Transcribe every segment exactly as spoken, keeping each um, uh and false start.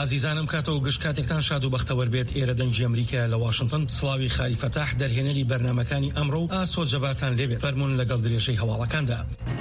ئازیزانم کاتەوە گشت کاتێکتان شاد و بەختەوەر بێت. ئێرە دەنگی ئەمریکا لە واشنگتن سڵاوی خاری فەتاح دەرهێنەری بەرنامەکانی ئەمڕۆ و ئاسۆ جەبارتان لێبێت. فەرموون لەگەڵ درێژەی هەواڵەکاندا.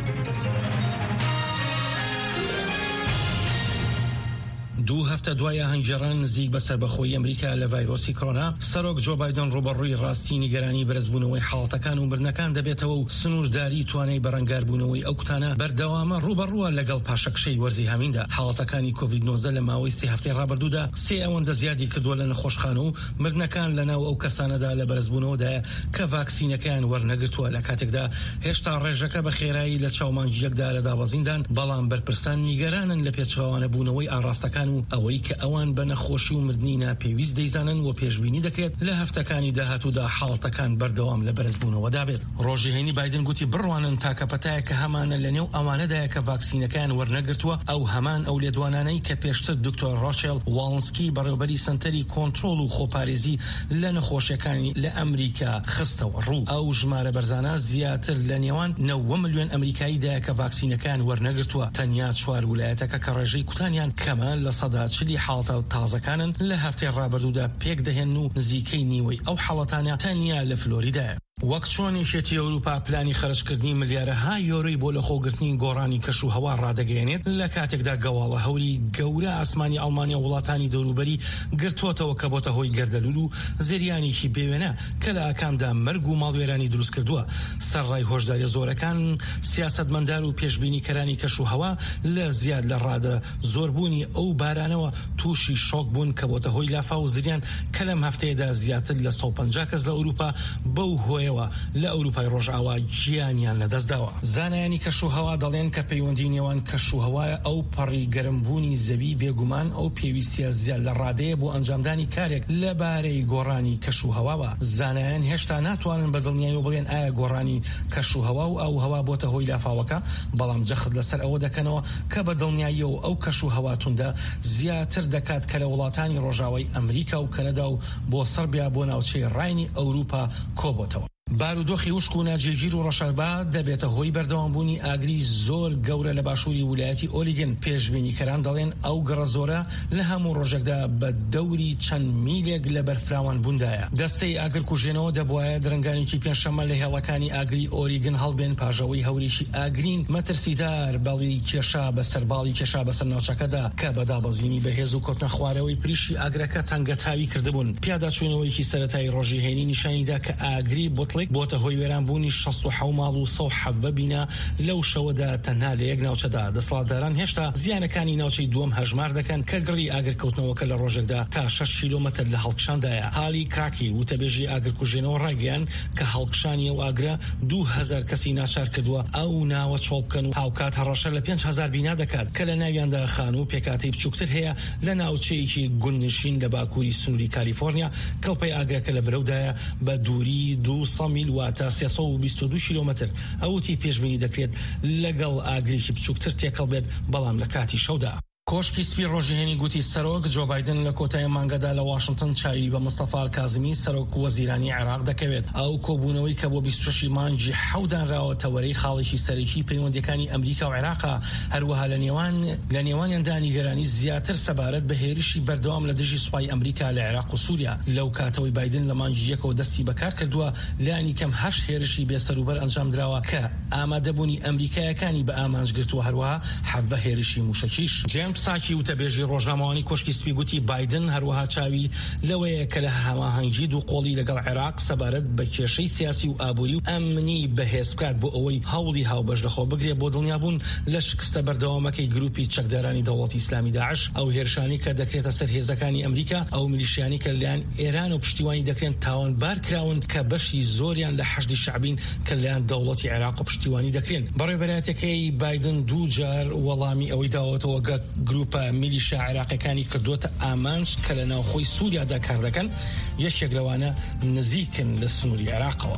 دوو هەفتە دوایە هەنگێڕان نزیک بە سەربەخۆیی ئەمریکا لە ڤایرۆسی کۆرۆنا، سەرۆک جۆ بایدن ڕوبەڕووی ڕاستی نیگەرانی بەرزبوونەوەی حاڵەتەکان و مردنەکان دەبێتەوە و سنوورداری توانای بەڕەنگاربوونەوەی ئەو کوتانە بەردەوامە ڕوبەڕووە لەگەڵ پاشەکشەی وەرزی هەمیندا. حاڵەتەکانی کۆڤید نۆزدە لە ماوەی سێ هەفتەی ڕابردوودا سێ ئەوەندە زیادی کردووە لە نەخۆشخانە و مردنەکان لەناو ئەو کەسانەدا لە بەرزبوونەوەدایە کە ڤاکسینەکەیان وەرنەگرتووە. لە کاتێکدا هێشتا ڕێژەکە بە خێرایی لە چاومانجیەکدا لە دابەزیندان، بەڵام بەرپرسان نیگەرانن لە پێچەوانەبوونەوەی ئاڕاستەکان و ئەوەی کە ئەوان بە نەخۆشی و مردنی ناپێویست دەیزانن و پێشبینی دەکرێت لە هەفتەکانی داهاتوودا حاڵەتەکان بەردەوام لە بەرزبوونەوەدا بێت. ڕۆژی هەینی بایدن گوتی بڕوانن تاکە پەتایە کە هەمانە لە نێو ئەوانەدایە کە ڤاکسینەکان وەرنەگرتووە، ئەو هەمان ئەو لێدوانانەی کە پێشتر دکتۆر ڕاچێل واڵنسکی بەڕێوەبەری سەنتەری کۆنتڕۆڵ و خۆپارێزی لە نەخۆشیەکانی لە ئەمریکا خستەوە ڕوو. ئەو ژمارە بەرزانە زیاتر لە نێوان نەوە ملیۆن ئەمریکاییدایە کە ڤاکسینەکان وەرنەگرتووە. تەنیا چوار ویلایەتەکە کە ڕێژەی کوتانیان کەمان لە سەدا چلی حاڵەتە تازەکانن لە هەفتەی ڕابردوودا پێک دەهێن و نزیکەی نیوەی ئەو حاڵەتانە تەنیا لە فلۆریدایە. وەک چۆنی شێتی ئەوروپا پلانی خەرجکردنی ملیارەها یۆرۆی بۆ لەخۆگرتنی گۆڕانی کەش و هەوا ڕادەگەیەنێت، لە کاتێکدا گەواڵە هەوری گەورە ئاسمانی ئەڵمانیا وڵاتانی دەوروبەری گرتوۆتەوە کە بۆتە هۆی گەردەلول و زریانێکی بێوێنە کە لە ئاکامدا مەرگ و ماڵوێرانی دروست کردووە. سەرڕای هۆشداری زۆرەکان، سیاسەتمەندار و پێشبینیکەرانی کەش و هەوا لە زیاد لە ڕادە زۆربوونی ئەو بارانەوە تووشی شۆک بوون کە بۆتە هۆی لافا و زریان کە لەم هەفتەیەدا زیاتر لە سەد و پەنجا کەس لە ئەوروپا بەو هۆی لە ئەوروپای ڕۆژئاوا گیانیان لەدەستداوە. زانایانی کەشوهەوا دەڵێن کە پەیوەندی نێوان کەشوهەوایە ئەو پەڕی گەرمبوونی زەوی بێگومان ئەو پێویستیە زیاد لە ڕادەیە بۆ ئەنجامدانی کارێک لەبارەی گۆڕانی کەشوهەواوە. زانایان هێشتا ناتوانن بە دڵنیایی بڵێن ئایا گۆڕانی کەشوهەوا و ئەو هەوا بۆتە هۆی لافاوەکە، بەڵام جەخت لەسەر ئەوە دەکەنەوە کە بە دڵنیاییەوە ئەو کەشوهەواتوندا زیاتر دەکات کە لە وڵاتانی ڕۆژاوای ئەمریکا و کەنەدا و بۆ سەربیا بۆ ناوچەی ڕاینی ئەوروپا کۆبۆتەوە. بارودۆخی وشک و ناجێگیر و ڕەشەبا دەبێتە هۆی بەردەوامبوونی ئاگری زۆر گەورە لە باشووری ویلایەتی ئۆریگن. پێشبینیکەران دەڵێن ئەو گەڕە زۆرە لە هەموو ڕۆژێکدا بە دەوری چەند میلێک لە بەرفراوان بووندایە. دەستەی ئاگرکوژێنەوە دەبوایە درنگانێکی پێنجشەممە لە هێڵەکانی ئاگری ئۆریگن هەڵبێن پاژەوەی هەوریشی ئاگرین مەترسیدار بەڵی کێشا بەسەر باڵی کێشا بەسەر ناوچەکەدا کە بەدابەزینی بەهێز و کۆتنە خوارەوەی پریشی ئاگرەکە تەنگەتاوی کردبوون. پیاداچوونەوەیکی سەرەتایی ڕۆژی هەینی نیشانیدا کە ئاگری بوتڵێک بۆتە هۆی وێرانبوونی شەست و حەوت ماڵ و سە و حەڤە بینە لەو شەوەدا تەنها لە یەک ناوچەدا. دەسەڵاتداران هێشتا زیانەکانی ناوچەی دووەم هەژمار دەکەن کە گڕی ئاگرکەوتنەوەکە لە ڕۆژێکدا تا شەش کیلۆمەتر لە هەڵکشاندایە. هالی کراکی وتەبێژی ئاگرکوژێنەوە ڕاگەیان کە هەڵکشانی ئەو ئاگرە دوو هەزار کەسی ناچار کردووە ئەو ناوە چۆڵ بکەن و هاوکات هەڕەشە لە پێنج هەزار بینا دەکات کە لە ناویاندا خان و پێکاتی بچووکتر هەیە لە ناوچەیەکی گوندنشین لە باکووری سنووری کالیفۆرنیا. کەڵپەی ئاگرەکە لە بەرەودایە بە دووری دووسە میل واتە سێسە و بیست و دوو کیلۆمەتر. ئەوتی پێشبینی دەکرێت لەگەڵ ئاگرێکی بچووکتر تێکەڵ بێت، بەڵام لە کاتی شەودا. کۆشکی سپی ڕۆژی هێنی گوتی سەرۆک جۆ بایدن لە کۆتای مانگەدا لە واشنگتن چاوی بە مستەفا کازمی سەرۆک وەزیرانی عێراق دەکەوێت. ئەو کۆبوونەوەی کە بۆ بیست و شەش مانگی حەودانراوە تەوەرەی خاڵێکی سەرەکی پەیوەندیەکانی ئەمریکا و عێراقا، هەروەها لە نێوان لە نێوانیاندا نیگەرانی زیاتر سەبارەت بە هێرشی بەردەوام لە دژی سوپای ئەمریکا لە عێراق و سووریا. لەو کاتەوەی بایدن لە مانگی یەکەوە دەستی بەکار کردووە لانی کەم هەشت هێرشی بێسەروبەر ئەنجام درراوە کە ئامادەبوونی ئەمریکایەکانی بە ئامانجگرتووە، هەروەها حەڤە هێرشی موشەکیش. جێمس ساکی وتەبێژ ڕۆژنامەوانی کۆشکی سپی گوتی بایدن هەروەها چاوی لەوەیە کە لە هەماهەنگی دوو قۆڵی لەگەڵ عێراق سەبارەت بە کێشەی سیاسی و ئابووری و ئەمنی بەهێز بکات بۆ ئەوەی هەوڵی هاوبەش لەخۆ بگرێت بۆ دڵنیابوون لە شکستە بەردەوامەکەی گروپی چەکدارانی دەوڵەتی ئیسلامی داعش. ئەو هێرشانی کە دەکرێتە سەر هێزەکانی ئەمریکا، ئەو میلیشیانی کە لەلایەن ئێران و پشتیوانی دەکرێن تاوانبار کراون کە بەشی زۆریان لە حەشدی شەعبین کە لەلایەن دەوڵەتی عێراق و پشتیوانی دەکرێن. بەڕێوەبەرەتەکەی بایدن دوو جار وەڵامی ئەوەی داوەتەوە گە گروپە میلیشیا عێراقیەکانی کردوتە ئامانج کە لە ناوخۆی سووریادا کار دەکەن، یەکێک لەوانە نزیکن لە سنووری عێراقەوە.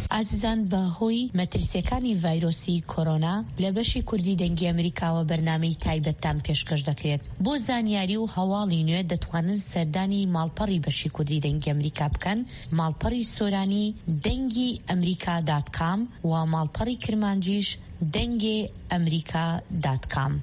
ئازیزان بە هۆی مەترسیەکانی ڤایرۆسی کۆرۆنا لە بەشی کوردی دەنگی ئەمریکاوە بەرنامەی تایبەتتان پێشکەش دەکرێت. بۆ زانیاری و هەواڵی نوێ دەتوانن سەردانی ماڵپەڕی بەشی کوردی دەنگی ئەمریکا بکەن، ماڵپەڕی سۆرانی دەنگی ئەمریکا دات کام و ماڵپەڕی کرمانجیش دەنگی ئەمریکا دات کام.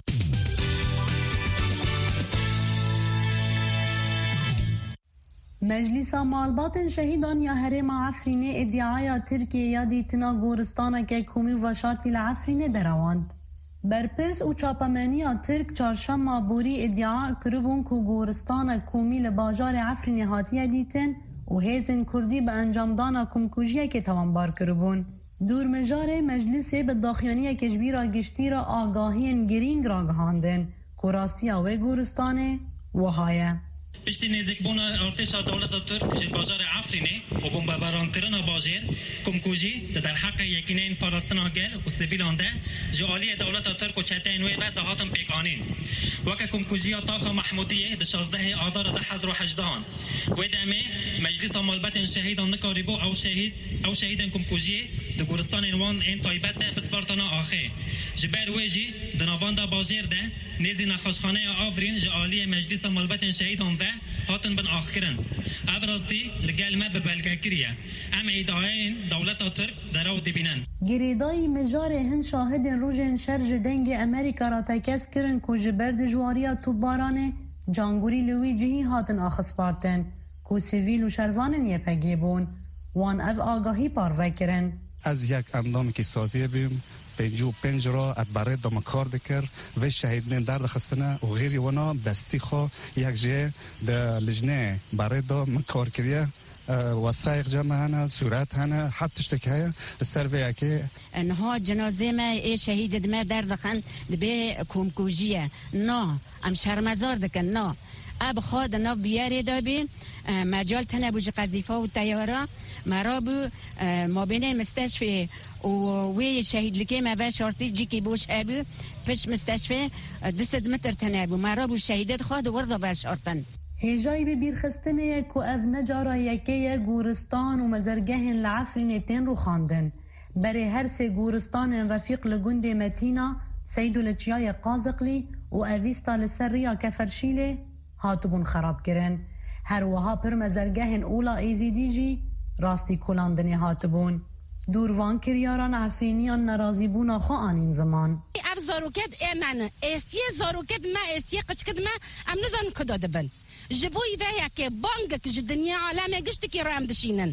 مجلس مالبات شهيدان يا هرم عفريني ادعاء تركيا يا ديتنا غورستان كيكومي وشارتي العفريني دراواند. برپرس و چاپمنیا ترک چارشنبه بوری ادعا کربون که گورستان کومی لباجار عفرین هاتیه دیتن و هیزن کردی به انجام دانا کمکوژیه که توانبار کربون. دور مجار مجلس به داخیانی کشبیرا گشتی را آگاهین گرینگ را گهاندن که راستی و گورستان وهایه. پشتی نزدیک بونا ارتش دولت ترک جه بازار عفرینه و بمباران کردن بازار کمکوژی در حق یکینین پاراستنا گل و سیویلان ده جالی دولت ترک و چتین و دهاتم پیکانین وک کمکوژی طاخ محمودیه د شانزده آذر ده هزار و هجده و دمه مجلس مالبات شهیدان نکاریبو او شهید او شهیدان کمکوژی د گورستان وان این تایبت ده بسپارتنا آخه جبر وجی د نواندا بازار ده نزی نخاشخانه آفرین جالی مجلس مالبات شهیدان و هاتن بن آخرن افراستی لگل ما به بلگکریه ام ایدائین دولت ترک دراو دبینن گریدای مجار هن شاهد روژن شرج دنگ امریکا را تکس کرن که جبرد جواریا تو بارانه جانگوری لوی جهی هاتن آخص پارتن که سیویل و شروانن یه پگی بون وان از آگاهی پاروه کرن از یک اندام که سازیه بیم پنجو پنج را ادباره دام کار دکر و شهید من درد خستنه و غیری ونا بستی خو یک جه ده لجنه برای دام کار کریه وثائق جمع هنه صورت هنه حد تشتک هیا سر ویا که انها جنازه ما ای شهید ما درد خن به کمکوژیه نا ام شرمزار دکن نا اب خود نا بیاری دابی مجال تنه بوج قذیفه و تیاره مرابو ما بین مستشفی و وی شهید لکی ما به شرطی جی کی بوش ابو پش مستشفی دویست متر تنابو مرابو شهیدت خود وردا بر شرطن هجای به بیرخستنه یک و اف نجارا یکی گورستان و مزرگهن لعفرین تین رو خاندن برای هر سه گورستان رفیق لگند متینا سیدو لچیای قازقلی و اویستا لسر ریا کفرشیله هاتبون خراب کرن هر وها پر مزرگهن اولا ایزی دیجی راستی کلاندنی هاتبون دوروان کریاران عفرینیان نرازی بونا خو آنین زمان اف زاروکت امن استی زاروکت ما استی قچکت ما ام نزان کدا دبن جبوی ویا که بانگ که دنیا عالم گشت کی رام دشینن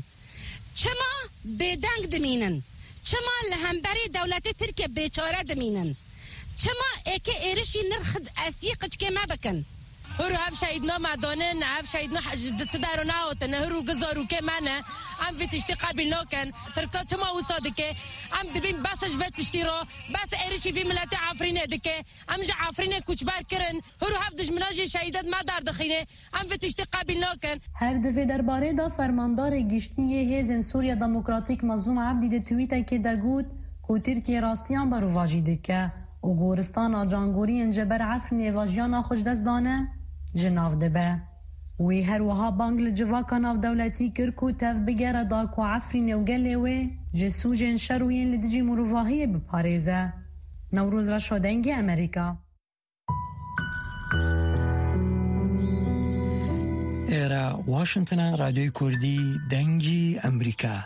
چما بدنگ دمینن چما لهمبری دولت ترکیه بیچاره دمینن چما اک ارشی نرخ استی قچک ما بکن هرو هف شهیدنا مدانن هف شهیدنا حجدت دارو ناوتن هرو گزارو که منه ام في تشتي قابل نوكن تركات ما وصادك ام دبين بس جفت تشتيرو بس ارشي في ملاتي عفرينه دك ام جا عفرينه كوچبار كرن هرو هفدج مناجي شهيدت ما دار دخينه ام في تشتي قابل نوكن هر دفه درباره دا فرماندار گشتی هیزن سوریا دموکراتیک مظلوم عبدی ده توییته که دا گود که ترکیه راستیان برو واجی دکه و گورستان جانگوری انجبر عفرینه واجیان خوش دست دانه جناف دبه وی هر وها بانگل جواکا ناف دولتی کرکو تف بگره داکو عفرین و گلیوه جسوجن شروین لدجی مروواهی بپاريزه نوروز را شدنگی امریکا ایرا واشنطن رادیوی کردی دنگی امریکا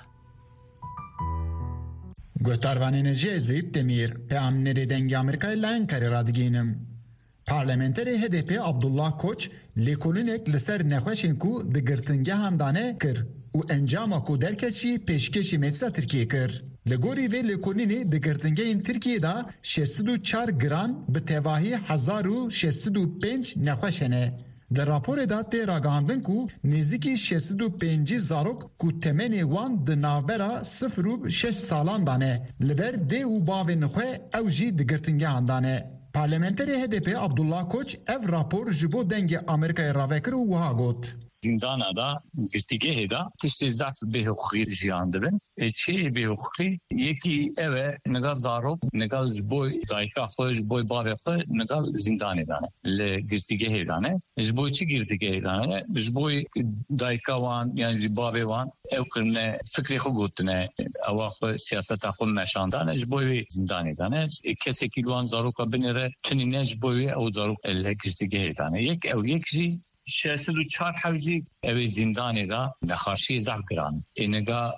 گوتاروانی نجی زیب دمیر به امنری دنگی امریکای لین کاری رادگینم پارلمانتری هدپ عبدالله کوچ لیکولینک لسر نخوشین کو دگرتنگه همدانه کر و انجام کو درکشی پیشکشی مجلس ترکیه کر لگوری و لیکولینی دگرتنگه این ترکیه دا شصت و چهار گران به تواهی هزار و شصت و پنج نخوشنه در راپور داد تی راگاندن کو نزدیکی شصت و پنج زاروک کو تمنی وان د ناوبرا صفر و شش سالان دانه لبر دی و باو نخوه او جی دگرتنگه همدانه پارلمانتری هدپ عبدالله کوچ اف راپور جبو دنگ امریکای راوکر و وها گوت زندان دا گرتیگه دا تشتی ضعف به حقوقی جیان دبن چی به حقوقی یکی اوه نگاه ضروب نگاه جبوی دایکا خوش جبوی بابی خوش نگاه زندانی دانه لگرتیگه دانه جبوی چی گرتیگه دانه جبوی دایکا وان یعنی بابی وان او کرنه فکری خو گوتنه او خو سیاست خو نشاندانه جبوی زندانی دانه کسی که وان ضروب بنره تنینه جبوی او ضروب لگرتیگه دانه یک او یک جی شصت و چهار حوزی اوی زندانی دا نخاشی زعف گران اینگا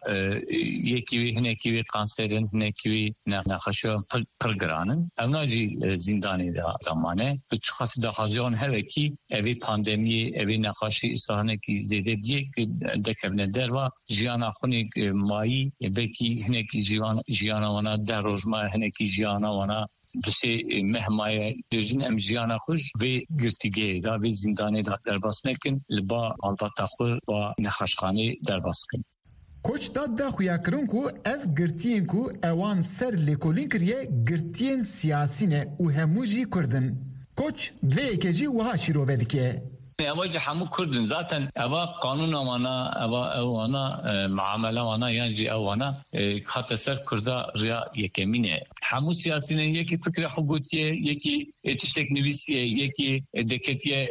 یکیوی هنکیوی قانسرین هنکیوی نخاشی پر گرانن اونا جی زندانی دا زمانه بچه خاصی دا خازیان هرکی اوی پاندمی اوی نخاشی اصلاحانه کی زیده بیه دکرنه در و جیانا خونی مایی بلکی هنکی جیانا وانا در روزما هنکی جیانا وانا بسی مهمای دوزین ام جیانا خوش و گرتیگه دا و زندانی دا در باس نکن لبا البته خو با نخاشخانه در باس کن. کوچ داد دا خویا کرن کو اف گرتین کو اوان سر لیکولین کریه گرتین سیاسی نه و هموجی کردن. کوچ دوی کجی وها شیرو ودکه. اواج همو کردن ذاتن اوا قانون وانا اوا اوانا معامله وانا یعنی اوانا خاطر سر کردا ریا یکمینه همو سیاسی نه یکی فکر حقوقیه یکی تشتک نویسیه یکی دکتیه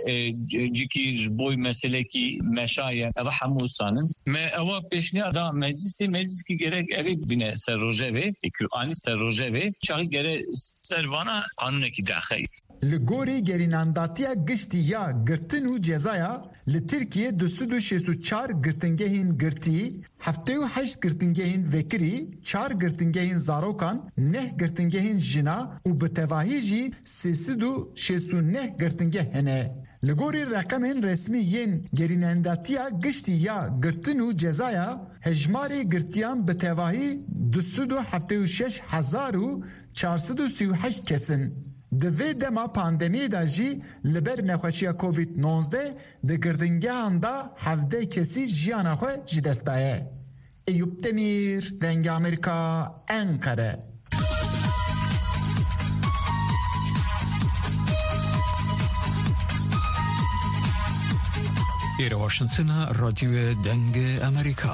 جکی جبوی مسئله کی مشایه اوا همو سانن ما اوا پیشنهاد دا مجلس مجلس کی گره اوی بینه سر روجوی اکرانی سر روجوی چاقی گره سروانا قانون کی داخل لگوری گرینانداتیا گشتی یا گرتن و جزایا لترکیه دوسد و شست و چار گرتنگهین گرتی هفته و هشت گرتنگهین وکری چار گرتنگهین زاروکان نه گرتنگهین جنا و بتواهی جی سیسد و شست و نه گرتنگه هنه لگوری رقمین رسمی ین گرینانداتیا گشتی یا گرتن و جزایا هجماری گرتیان بتواهی دوسد و هفته و شش هزار و چارسد و سی و هشت کسن دوی دما پاندمی دا جی لبر نخوشی کووید نوزده ده گردنگه هم دا هفده کسی جیانا خواه جدستایه. ایوب دمیر دنگ امریکا انقره. ایر واشنطن رادیو دنگ امریکا.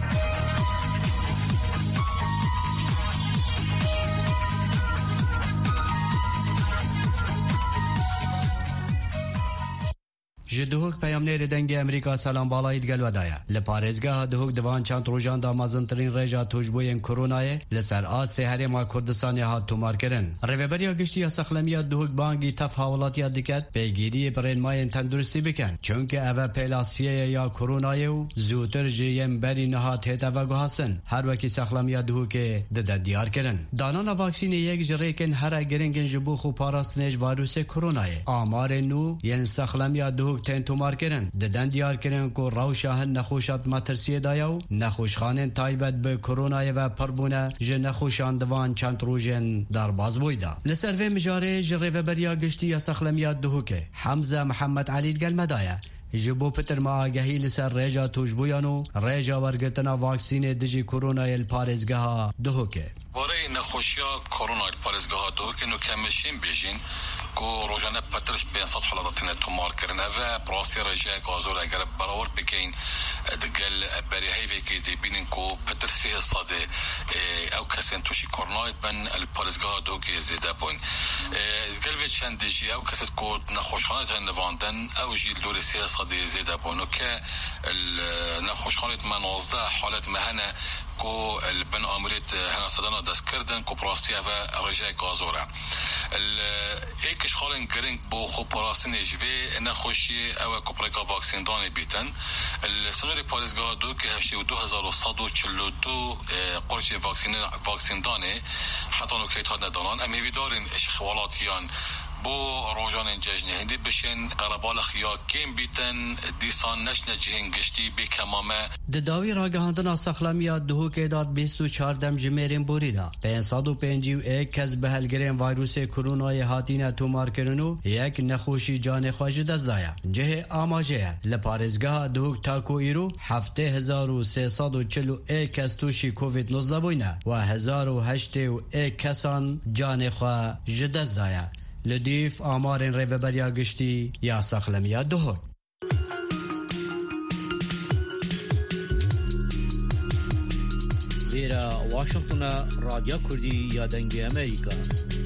جدهوک پیامنیر دنگ امریکا سلام بالایت گل ودایا لپارزگاه دهوک دوان چند روزان دامازن ترین رجا توجبوین کرونای لسر آست هرما کردستان هات تومار کرن ریوبریا گشتی سخلمیا دهوک بانگی تف حوالاتی دکت پیگیری برین ماین تندرستی بکن چونکه اوه پلاسیه یا کرونای و زوتر جیم بری نهات هتا و گوهستن هر وکی سخلمیا دهوک دد دیار کرن دانانا واکسین یک جریکن هر گرنگن جبو خو پاراستنج ویروس کرونای آمار نو ین سخلمیا دهوک تن تومار کرن ددن دیار کرن کو روشاهن نخوشات ماترسیه دایو نخوشخانن تایبت به کرونا و پربونه ج نخوشان دوان چند روزن در باز بویدا لسر و مجاره جری و بریا گشتی یا سخلمیات دهوکه حمزه محمد علی گل مدایا جبو پتر ما آگهی لسر ریجا توجبویانو ریجا ورگرتنا واکسین دجی کرونا الپارزگاه دهوکه برای نخوشیا کرونا الپارزگاه دهوکه نو کمشین بیجین کو روزانه پترش به صد حالات نه تومار کردن و پروسی رجاء گازور اگر براور بکین دگل بری هی کی دی بینن کو پترسی صاده او کسن توشی کرونا بن الپارزگاه دو کی زیاده بون گل چند دیجی او کس کو نخوشخانه نواندن او جیل دور سی صاده زیاده بون که نخوشخانه منازه حالت مهنه کو البن امرت هنا صدنا دست کردن کو پروسی و رجاء گازوره ایکش خالن گرینگ بو خو پاراسی نجوی نخوشی او کوپرکا واکسین دانی بیتن السنوری پارزگاه دو که هشتاد و دو هزار و صد و چهل و دو قرش واکسین واکسین دانی حتی نکیت ها ندانان امیوی دارین اشخوالاتیان بو روزان جشن هندی بشین قربال خیا کیم بیتن دیسان نشن جهن گشتی بی کمامه دداوی راگهاندن سخلمیا دهوک داد بیست و چهار دم جمیرین بوریدا پانصد و پنجاه و یک کس به هلگرین ویروس کرونای هاتین تومار کرنو یک نخوشی جان خواج دزدایا جه آماجه لپارزگاه دهوک تاکو ایرو هفته هزار و سیصد و چهل و یک کس توشی کووید نوزده بوینه و هزار و هشتاد و یک کسان جان خواج دزدایا لدیف آمارن ریوبریا گشتی یا سخلمیا دهوک لێرە واشنگتنە رادیۆ کوردی یادەنگی ئەمریکا.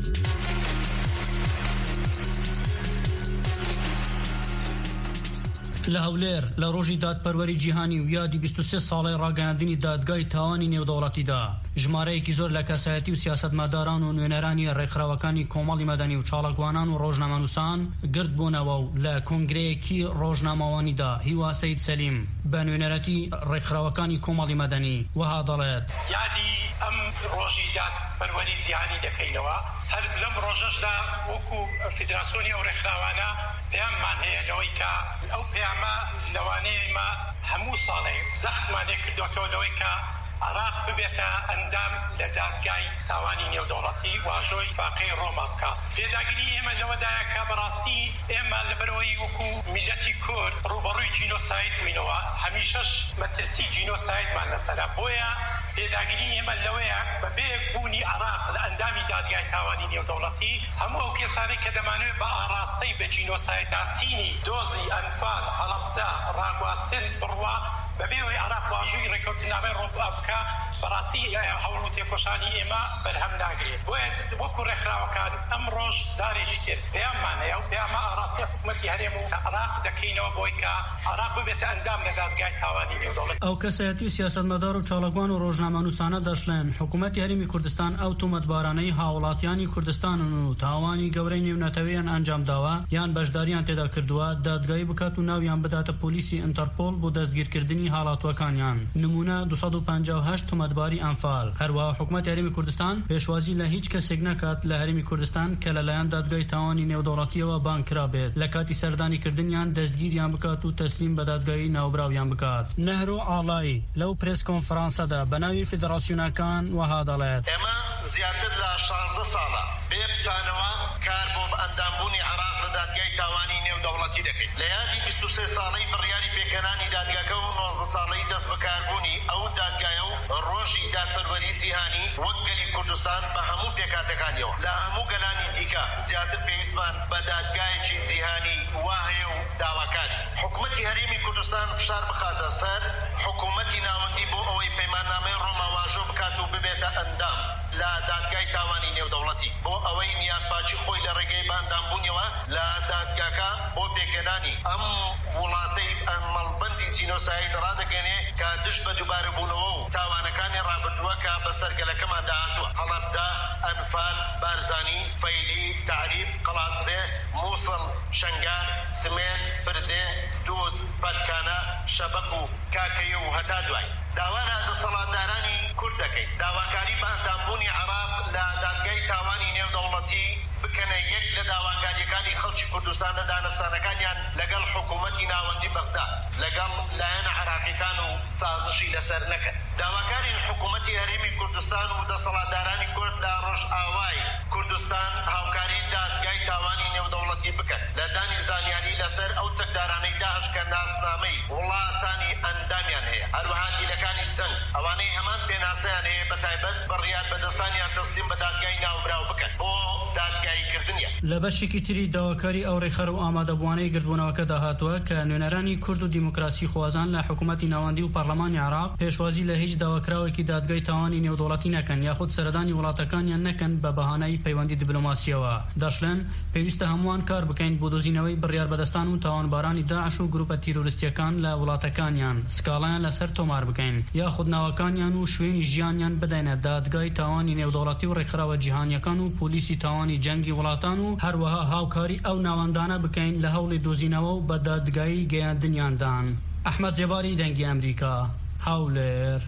لە هەولێر لە ڕۆژی دادپەروەری جیهانی و یادی بیست و سێ ساڵەی ڕاگەیاندنی دادگای تاوانی نێودەوڵەتیدا ژمارەیەکی زۆر لە کەسایەتی و سیاسەتمەداران و نوێنەرانی ڕێکخراوەکانی کۆمەڵی مەدەنی و چاڵکوانان و ڕۆژنامەنووسان گرت بوونەوە و لە کۆنگرەیەکی ڕۆژنامەوانیدا هیوا سەید سەلیم بە نوێنەرەتی ڕێکخراوەکانی کۆمەڵی مەدەنی وەها دەڵێت یادی ئەم ڕۆژی دادپەروەری جیهانی دەکەینەوە. هەر لەم ڕۆژەشدا وەکو فیدراسیۆنی ئەو ڕێکخراوانە پێیانمان هەیە لەوەی کە ئەو پەیامە لەوانەیەمە هەموو ساڵێ زەحمانێ کردوەکەەوە لەوەی کە عراق ببێتە ئەندام لە دادگای تاوانی نێودەوڵەتی واژۆی فاقەی ڕۆما بکە. پێداگیری ئێمە لەوەدایە کە بەڕاستی ئێمە لەبەرەوەی وەکو میلەتی کورد ڕوبەڕووی جینۆساید بووینەوە، هەمیشەش مەترسی جینۆسایدمان لەسەرە. بۆیە پێداگیری ئێمە لەوەیە بەبێ بوونی عراق لە ئەندامی دادگای تاوانی نێودەوڵەتی هەموو ئەو کێسانەی کە دەمانوێت بە ئاراستەی بە جینۆساید ناسینی دۆزی ئەنفال هەڵەبجە ڕاگواستن بڕوا بەبێەوەی عراق واژووی ڕێکەوتنامەی ڕۆبا بکە، بەڕاستی هەوڵ و تێکۆشانی ئێمە بەرهەم ناگرێت. بۆیە وەکو ڕێکخراوەکان ئەم ڕۆژ جارێکی تر پێیانمان هەیە و پێیامە ئاراستی حکوومەتی هەرێم و عراق دەکەینەوە بۆی کە عراق ببێتە ئەندام لە دادگای تاوانی نێودەوڵەتی. ئەو کەسایەتی و سیاسەتمەدار و چاڵکوان و ڕۆژنامەنووسانە دەشڵێن حکوومەتی هەرێمی کوردستان ئەو تۆمەتبارانەی هاوڵاتیانی کوردستانن و تاوانی گەورەی نێونەتەوەیان ئەنجام داوە یان بەشداریان تێدا کردووە دادگایی بکات و ناویان بداتە پۆلیسی ئینتەرپۆل بۆ دەستگیرکردنی هاڵاتوەکانیان. نمونە دووسەد و پەنجا و هەشت تۆمەتباری ئەنفال. هەروەها حکوومەتی هەرێمی کوردستان پێشوازی لە هیچ کەسێک نەکات لە هەرێمی کوردستان کە لەلایەن دادگای تاوانی نێودەوڵەتیەوە بانکرا بێت لە کاتی سەردانیکردنیان دەستگیریان بکات و تەسلیم بە دادگایی ناوبراویان بکات. نەهرۆ ئاڵایی لەو پرێس کۆنفرانسەدا بە ناوی فیدراسیۆنەکان وەها دەڵێت ئێمە زیاتر لە شانزدە ساڵە بێ بسانەوە کار بۆ ئەندامبوونی عراق لە دادگای تاوانی نێودەوڵەتی دەکەین. لە یادی بیست و سێ ساڵەی بڕیاری پێکەنانی دادگاکە و نۆزدە ساڵەی دەست بەکاربوونی ئەو دادگایە و ڕۆژی دادپەروەری جیهانی وەک گەلی کوردستان بە هەموو پێکاتەکانیەوە لە هەموو گەلانی دیکە زیاتر پێویستمان بە دادگایەکی جیهانی وا هەیە و داواکاری. حکوومەتی هەرێمی کوردستان فشار بخاتە سەر حکوومەتی ناوەندی بۆ ئەوەی پەیماننامەی ڕۆما واژۆ بکات و ببێتە ئەندام لە دادگای تاوانی نێودەوڵەتی بۆ ئەوەی نیازپاچی خۆی لە ڕێگەی باندامبوونیەوە لە دادگاکە بۆ پێکەنانی ئەم وڵاتەی مەڵبەندی جینۆساید ڕادەگەنێ کە دشت بە دووبارە بوونەوە و تاوانەکانی ڕابردووە کە بەسەرگەلەکەمان داهاتووە. هەڵەبجە، ئەنفال، بارزانی، فەیلی، تعریب، قەڵاتزێ، مووسڵ، شەنگار، سمێن، فردێ، دووس، پەلکانە، شەبەک و کاکەیە و هەتا دوای. داوانە دەسەڵاتدارانی کورد دەکەین داواکاری بە ئەندامبوونی عراق لە دادگای تاوانی نێودەوڵەتی بکەنە یەک لە داواکاریەکانی خەڵکی کوردستان لە دانەستانەکانیان لەگەڵ حکوومەتی ناوەندی بەغدا لەگەڵ لایەنە عراقیەکان و سازشی لەسەر نەکەن. داواکاری حکوومەتی هەرێمی کوردستان و دەسەڵاتدارانی کورد لە ڕۆژئاوای کوردستان هاوکاری دادگای تاوانی نێودەوڵەتی بکەن لە دانی زانیاری لەسەر ئەو چەکدارانەی داعش کە ناسنامەی وڵاتانی ئەندامیان هەیە. هەروەها دیلەکانی جەنگ ئەوانەی هەمان پێناسەیان هەیە بەتایبەت بڕیار بەدەستانیان تەسلیم بە دادگای ناوبراو بکەن بۆ دادگایکردنیە. لە بەشێکی تری داواکاری ئەو ڕێخەر و ئامادەبوانەی گردبوونەوەکە داهاتووە کە نوێنەرانی کورد و دیموکراسی خوازان لە حکوومەتی ناوەندی و پەرلەمانی عراق پێشوازی لە هیچ داواکراوێکی دادگای تاوانی نێودەوڵەتی نەکەن یاخود سەردانی وڵاتەکانیان نەکەن بە بەهانەی پەیوەندی دیبلۆماسیەوە. دەشڵێن پێویستە هەمووان کار بکەین بۆ دۆزینەوەی بڕیار بەدەستان و تاوانبارانی داعش و گروپە تیرۆریستیەکان لە وڵاتەکانیان سکاڵیان لەسەر تۆمار بکەین یاخود ناوەکانیان و شوێنی ژیانیان بدەینە دادگای تاوانی نێودەوڵەتی و ڕێکخراوە جیهانیەکان و پۆلیسی تاوانی جەنگی وڵاتان و هەروەها هاوکاری ئەو ناوەندانە بکەین لە هەوڵی دۆزینەوە و بە دادگایی گەیاندنیاندان. ئەحمەد جێباری دەنگی ئەمریکا، هەولێر.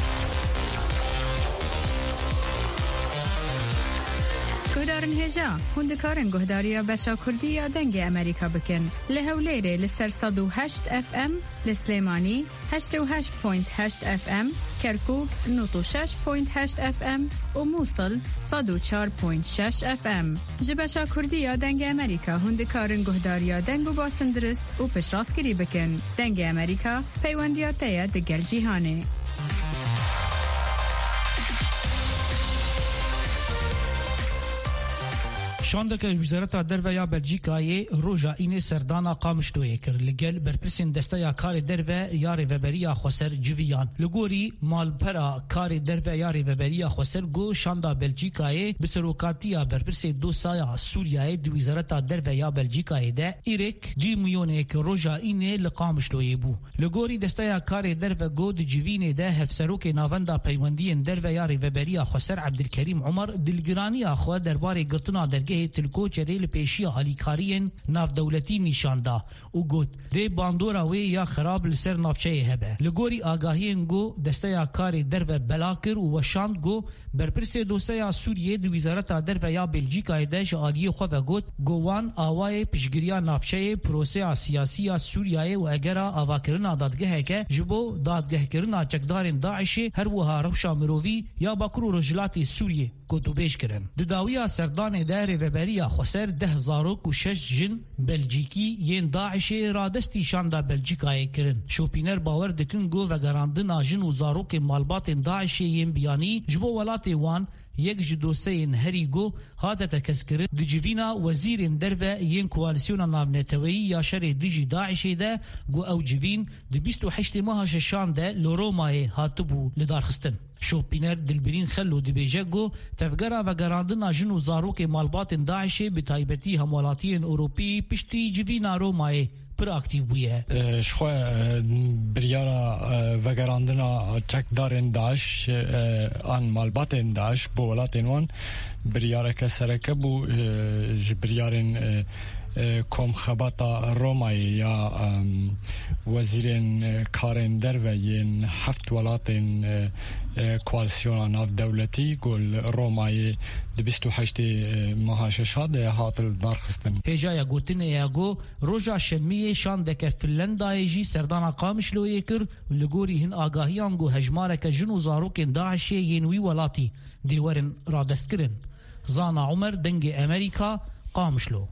گۆدارن هێژا هوندکارن گۆهداریە بەشا کوردی یا دەنگی ئەمریکا بکەن لە هەولێرێ لەسەر سەد و هەشت ئەف ئەم لە سلێمانی هەشتە و هەشت پۆینت هەشت ئەف ئەم کەرکووک نۆت و شەش پۆینت هەشت ئەف ئەم و مووسڵ سەد و چوار پۆینت شەش ئەف ئەم. ji beşa Kurdî ya dengê Amerîka hûn dikarin guhdariya deng û basindiriст û piştrast bikin. Dengê Amerîka peywendiya te ye di gel cîhanê. شاندك وزارة دربا بلجيكا روجا إني سردانا قامشتو يكر لقل برپرسين دستا كاري دربا ياري وبريا خسر جويان لغوري مال برا كاري دربا ياري وبريا خسر جو شاندا بلجيكا بسروكاتيا برپرسي دو سايا سوريا دو وزارة دربا يا بلجيكا دا إيريك دي ميونيك روجا إني لقامشتو يبو لغوري دستا كاري دربا جو دي جويني دا هفسروك نافندا بيواندين دربا ياري وبريا خسر عبد الكريم عمر دلگرانی اخوا درباره گرتنا درگه تلکو چریل پیشی علیکارین ناف دولتی نشاندا او گوت دی باندورا وی یا خراب لسر نافچه هبه لگوری آگاهین گو دسته کاری درو بلاکر و وشاند گو برپرس دوسته سوریه دو وزارت درو یا بلژیکا دش عالی خو و گوت گوان آوای پیشگیری نافچه پروسه سیاسی سوریه و اگر اواکرنا دادگه که جبو دادگه کرنا چکدارن داعش هر وها روشا مروی یا باکرو رجلاتی سوریه گوتو بیش کرن دداویا سردان دار وبریا خسر ده زاروک و شش جن بلژیکی ین داعش رادستی شاندا بلژیکای کرن شوپینر باور دکن گو و گراندنا جن و زاروک مالبات داعش ین بیانی جبو ولات وان یک جدوسین هریگو هاده تکسکر دجوینا وزیر دربه ین کوالسیون ناونتوی یا شر دیجی داعش ده گو او جوین د بیست و هشت ماه ششان ده لورومای هاتبو لدارخستن شوپینر دلبرین خلو دی بیجگو تفگرا و گراندنا جن و زاروک مالبات داعش بتایبتی همولاتین اوروپی پشتی جوینا رومای پر اکتیو بویه شخوا بریارا وگراندنا چک دارن داعش آن مالبات داعش بو ولاتین وان بریارا کسرکه بو جبریارن کم خباتا رومای یا وزیرین کارن در و ین هفت ولاتین کوالسیون ناف دولتی گل رومای بیست و هشت ماهش شاده هاتل دارخستن هجایا گوتن ایاگو روژا شمیه شانده که فنلندای جی سردانا قامش لویه کر لگوری هن آگاهیان گو هجماره که جنو زاروکن داعشی ینوی ولاتی دیورن رادست کرن زانا عمر دنگ امریکا قامش لو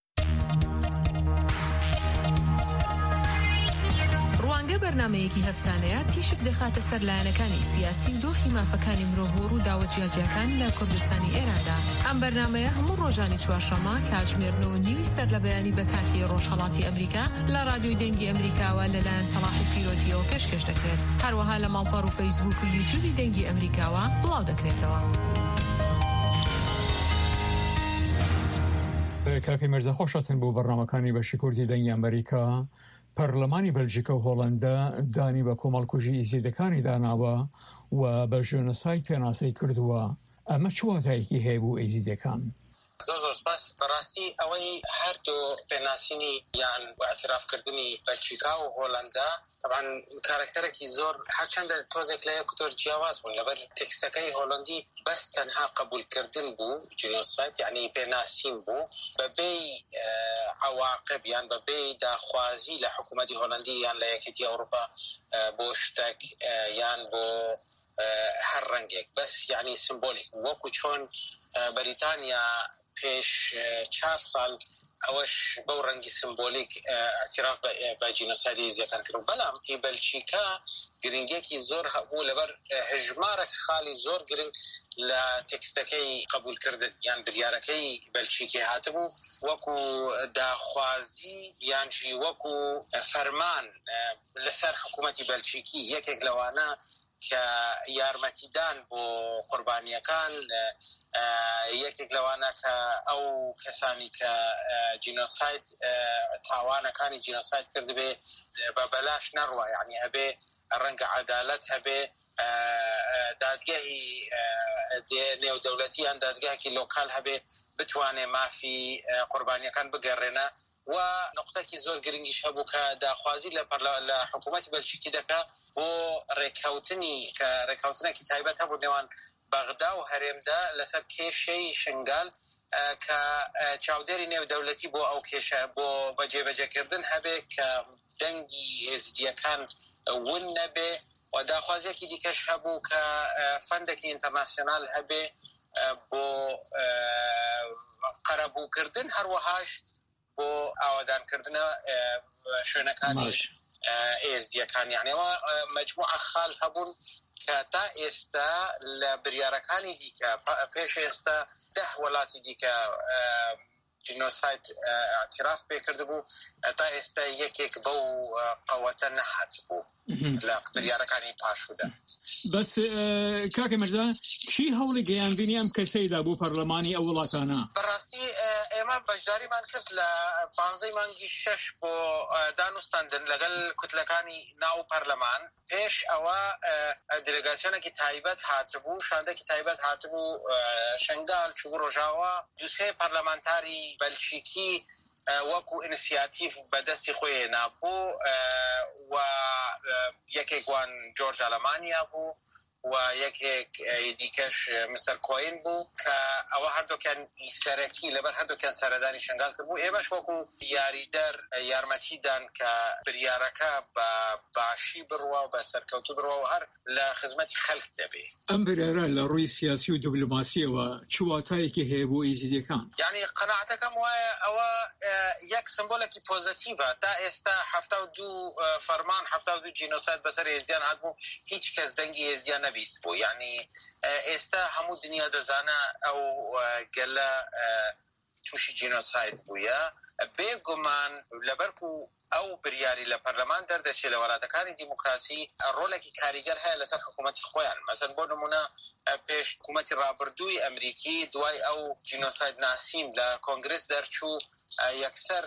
برنامەیەکی هەفتانەیە تیشک دەخاتە سەر لایەنەکانی سیاسی دۆخی مافەکانی مرۆڤ و داوەجیاجیەکان لە کوردستانی ئێراندا. ئەم بەرنامەیە هەموو ڕۆژانی چوارشەممە کاتژمێر و نیوی سەر لە بەیانی بە کاتی ڕۆژهەڵاتی ئەمریکا لە رادیۆی دەنگی ئەمریکاوە لەلایەن سەلاحی پیرۆتیەوە پێشکەش دەکرێت. هەروەها لە ماڵپەڕ و فەیسبوک و یوتیوبی دەنگی ئەمریکاوە بڵاو دەکرێتەوە. کاکی مەرزە خۆشاتن بۆ بەرنامەکانی بەشی کوردی دەنگی ئەمریکا. پەرلەمانی بەلژیکا و هۆڵەندا دانی بە کۆمەڵکوژی ئیزیدەکانی داناوە و بە ژێنۆساید پێناسەی کردووە. ئەمە چ واتایەکی هەیە بۆ ئیزیدەکان؟ زۆر زۆر سپاس. بەڕاستی ئەوەی هەردوو پێناسینی یان ئەتراافکردنی بەلژیکا و هۆڵەندا طبعا کارکتەرێکی زۆر هەرچەندە تۆزێک لە یەکتۆر جیاواز بوون لەبەر تێکستەکەی هۆڵەندی بەس تەنها قبولکردن بوو جینۆساید یعنی پێناسین بوو بەبێی عواقب یان بەبێی داخوازی لە حکوومەتی هۆڵەندی یان لە یەکێتی ئەوروپا بۆ شتێک یان بۆ هەر ڕەنگێک بەس یعنی سمبۆلیک وەکو چۆن بەریتانیا پێش چهار ساڵ ئەوەش بەو ڕەنگی سمبۆلیک ئەتیراف بە جینۆسایدی ئیزیەکان کرد. بەڵام هی بەلژیکا گرنگێکی زۆر هەبوو لەبەر هژمارێک خاڵی زۆر گرنگ لە تێکستەکەی قبولکردن یان بریارەکەی بەلژیکی هاتبوو وەکو داخوازی یانجی وەکو فەرمان لەسەر حکوومەتی بەلژیکی یەکێک لەوانە کە یارمەتیدان بۆ قوربانیەکان یەکێک لەوانە کە ئەو کەسانی کە جینۆساید تاوانەکانی جینۆساید کردبێ بە بەلاش نەڕوە یعنی هەبێ ڕەنگە عەدالەت هەبێ دادگەهی نێودەوڵەتی یان دادگەهێکی لۆکال هەبێ بتوانێ مافی قوربانیەکان بگەڕێنە و نقطەکی زۆر گرنگیش هەبوو کە داخوازی لە حکوومەتی بەلژیکی دەکا بۆ ڕێککەوتنی کە ڕێککەوتنێکی تایبەت هەبوو نێوان بەغدا و هەرێمدا لەسەر کێشەی شنگال کە چاودێری نێودەوڵەتی بۆ ئەو کێشە بۆ بەجێبەجێکردن هەبێ کە دەنگی هێزدیەکان ون نەبێ و داخوازیەکی دیکەش هەبوو کە فەندێکی ئینتەرناسیۆنال هەبێ بۆ قەرەبووکردن هەروەهاش بۆ ئاوادانکردنە شوێنەکانی ئێزدیەکان یانەوە مەجموعە خاڵ هەبوون کە تا ئێستا لە بریارەکانی دیکە پێش ئێستا ده وڵاتی دیکە جینۆساید اعتراف پێکرد بوو تا ئێستا یەکێک بەو قەوەتە نەهات بوو لە بریارەکانی پاشوودا. بەس کاکە مەرزا چی هەوڵی گەیاندنی ئەم کەسەیدا بوو پەرلەمانی ئەو وڵاتانە؟ بەڕاستی ئێمە بەشداریمان کرد لە پانزەی مانگی شەش بۆ دانوستاندن لەگەڵ کوتلەکانی ناو پەرلەمان. پێش ئەوە دلێگاسیۆنێکی تایبەت هاتبوو، شاندێکی تایبەت هاتبوو شنگال چوو ڕۆژاوە دووسێ پەرلەمانتاری بەلژیکی وەکو ئینسیاتیف بەدەستی خۆی نابوو و یەکێک وان جۆرج ئەلەمانیا بوو و یەکێک دیکەش مستەر کۆین بوو کە ئەوە هەردووکیان سەرەکی لەبەر هەردووکیان سەردانی شنگال کرد بوو. ئێمەش وەکو یاریدەر یارمەتیدان کە بریارەکە بە باشی بڕوە و بە سەرکەوتو بڕوە و هەر لە خزمەتی خەڵک دەبێ. ئەم بریارە لە ڕووی سیاسی و دیبلۆماسیەوە چ واتایەکی هەیە بۆ ئیزیدیەکان؟ یعنی قەناعەتەکەم وایە ئەوە یەک سمبۆلێکی پۆزیتیڤە. تا ئێستا هەفتە و دوو فەرمان هەفتە و دوو جینۆساید بەسەر ئێزدیان هاتبوو، هیچ کەس دەنگی ئێزدیان نەبیست بوو. یعنی ئێستا هەموو دنیا دەزانە ئەو گەلە تووشی جینۆساید بووە. بێگومان لەبەرکو ئەو بریاری لە پەرلەمان دەردەچێت لە وڵاتەکانی دیموکراسی ڕۆڵێکی کاریگەر هەیە لەسەر حکوومەتی خۆیان. مەسەن بۆ نمونە پێش حکوومەتی ڕابردووی ئەمریکی دوای ئەو جینۆساید ناسیم لە کۆنگرس دەرچوو یەکسەر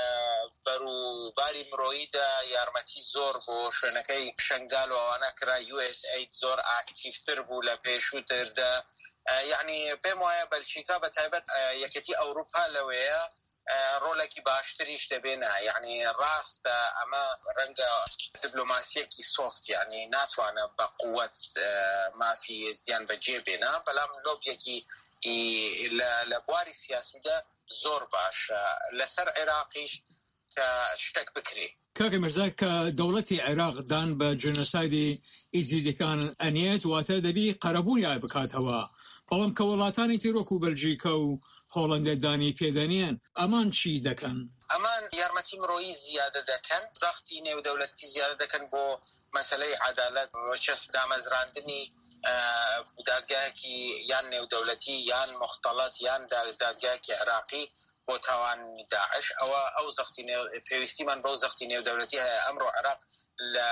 بەروباری مرۆییدا یارمەتی زۆر بۆ شوێنەکەی شنگال و ئەوانە کرا. یو ئس ئەید زۆر ئاکتیفتر بوو لە پێشووتردا. یعنی پێم وایە بەلژیکا بە تایبەت یەکەتی ئەوروپا لەوەیە ڕۆڵێکی باشتریش دەبێنە. یعنی ڕاستە ئەمە ڕەنگە دیبلۆماسیەکی سۆفت، یعنی ناتوانە بە قووەت مافی ئێزدیان بەجێ بێنە، بەڵام لۆبیەکی لە بواری سیاسیدا زۆر باشە لەسەر عێراقیش کە شتێک بکرێ. کاکە مەرزا کە دەوڵەتی عێراق دان بە جێنۆسایدی ئیزیدیەکان ئەنیێت واتە دەبی قەرەبوونیان بکاتەوە، بەڵام کە وڵاتانی تیرۆک و بەلژیکە و هۆڵەندە دانی پێدەنیان ئەمان چی دەکەن؟ ئەمان یارمەتی مرۆیی زیادە دەکەن، زەختی نێودەوڵەتی زیادە دەکەن بۆ مەسەلەی عەدالەت، چەسب دامەزراندنی دادگایەکی یان نێودەوڵەتی یان مختەڵەت یان دادگایەکی عێراقی بۆ تاوانی داعش. ئەوە ئەو زەختی پێویستیمان بەو زەختی نێودەوڵەتی هەیە. ئەمڕۆ عێراق لە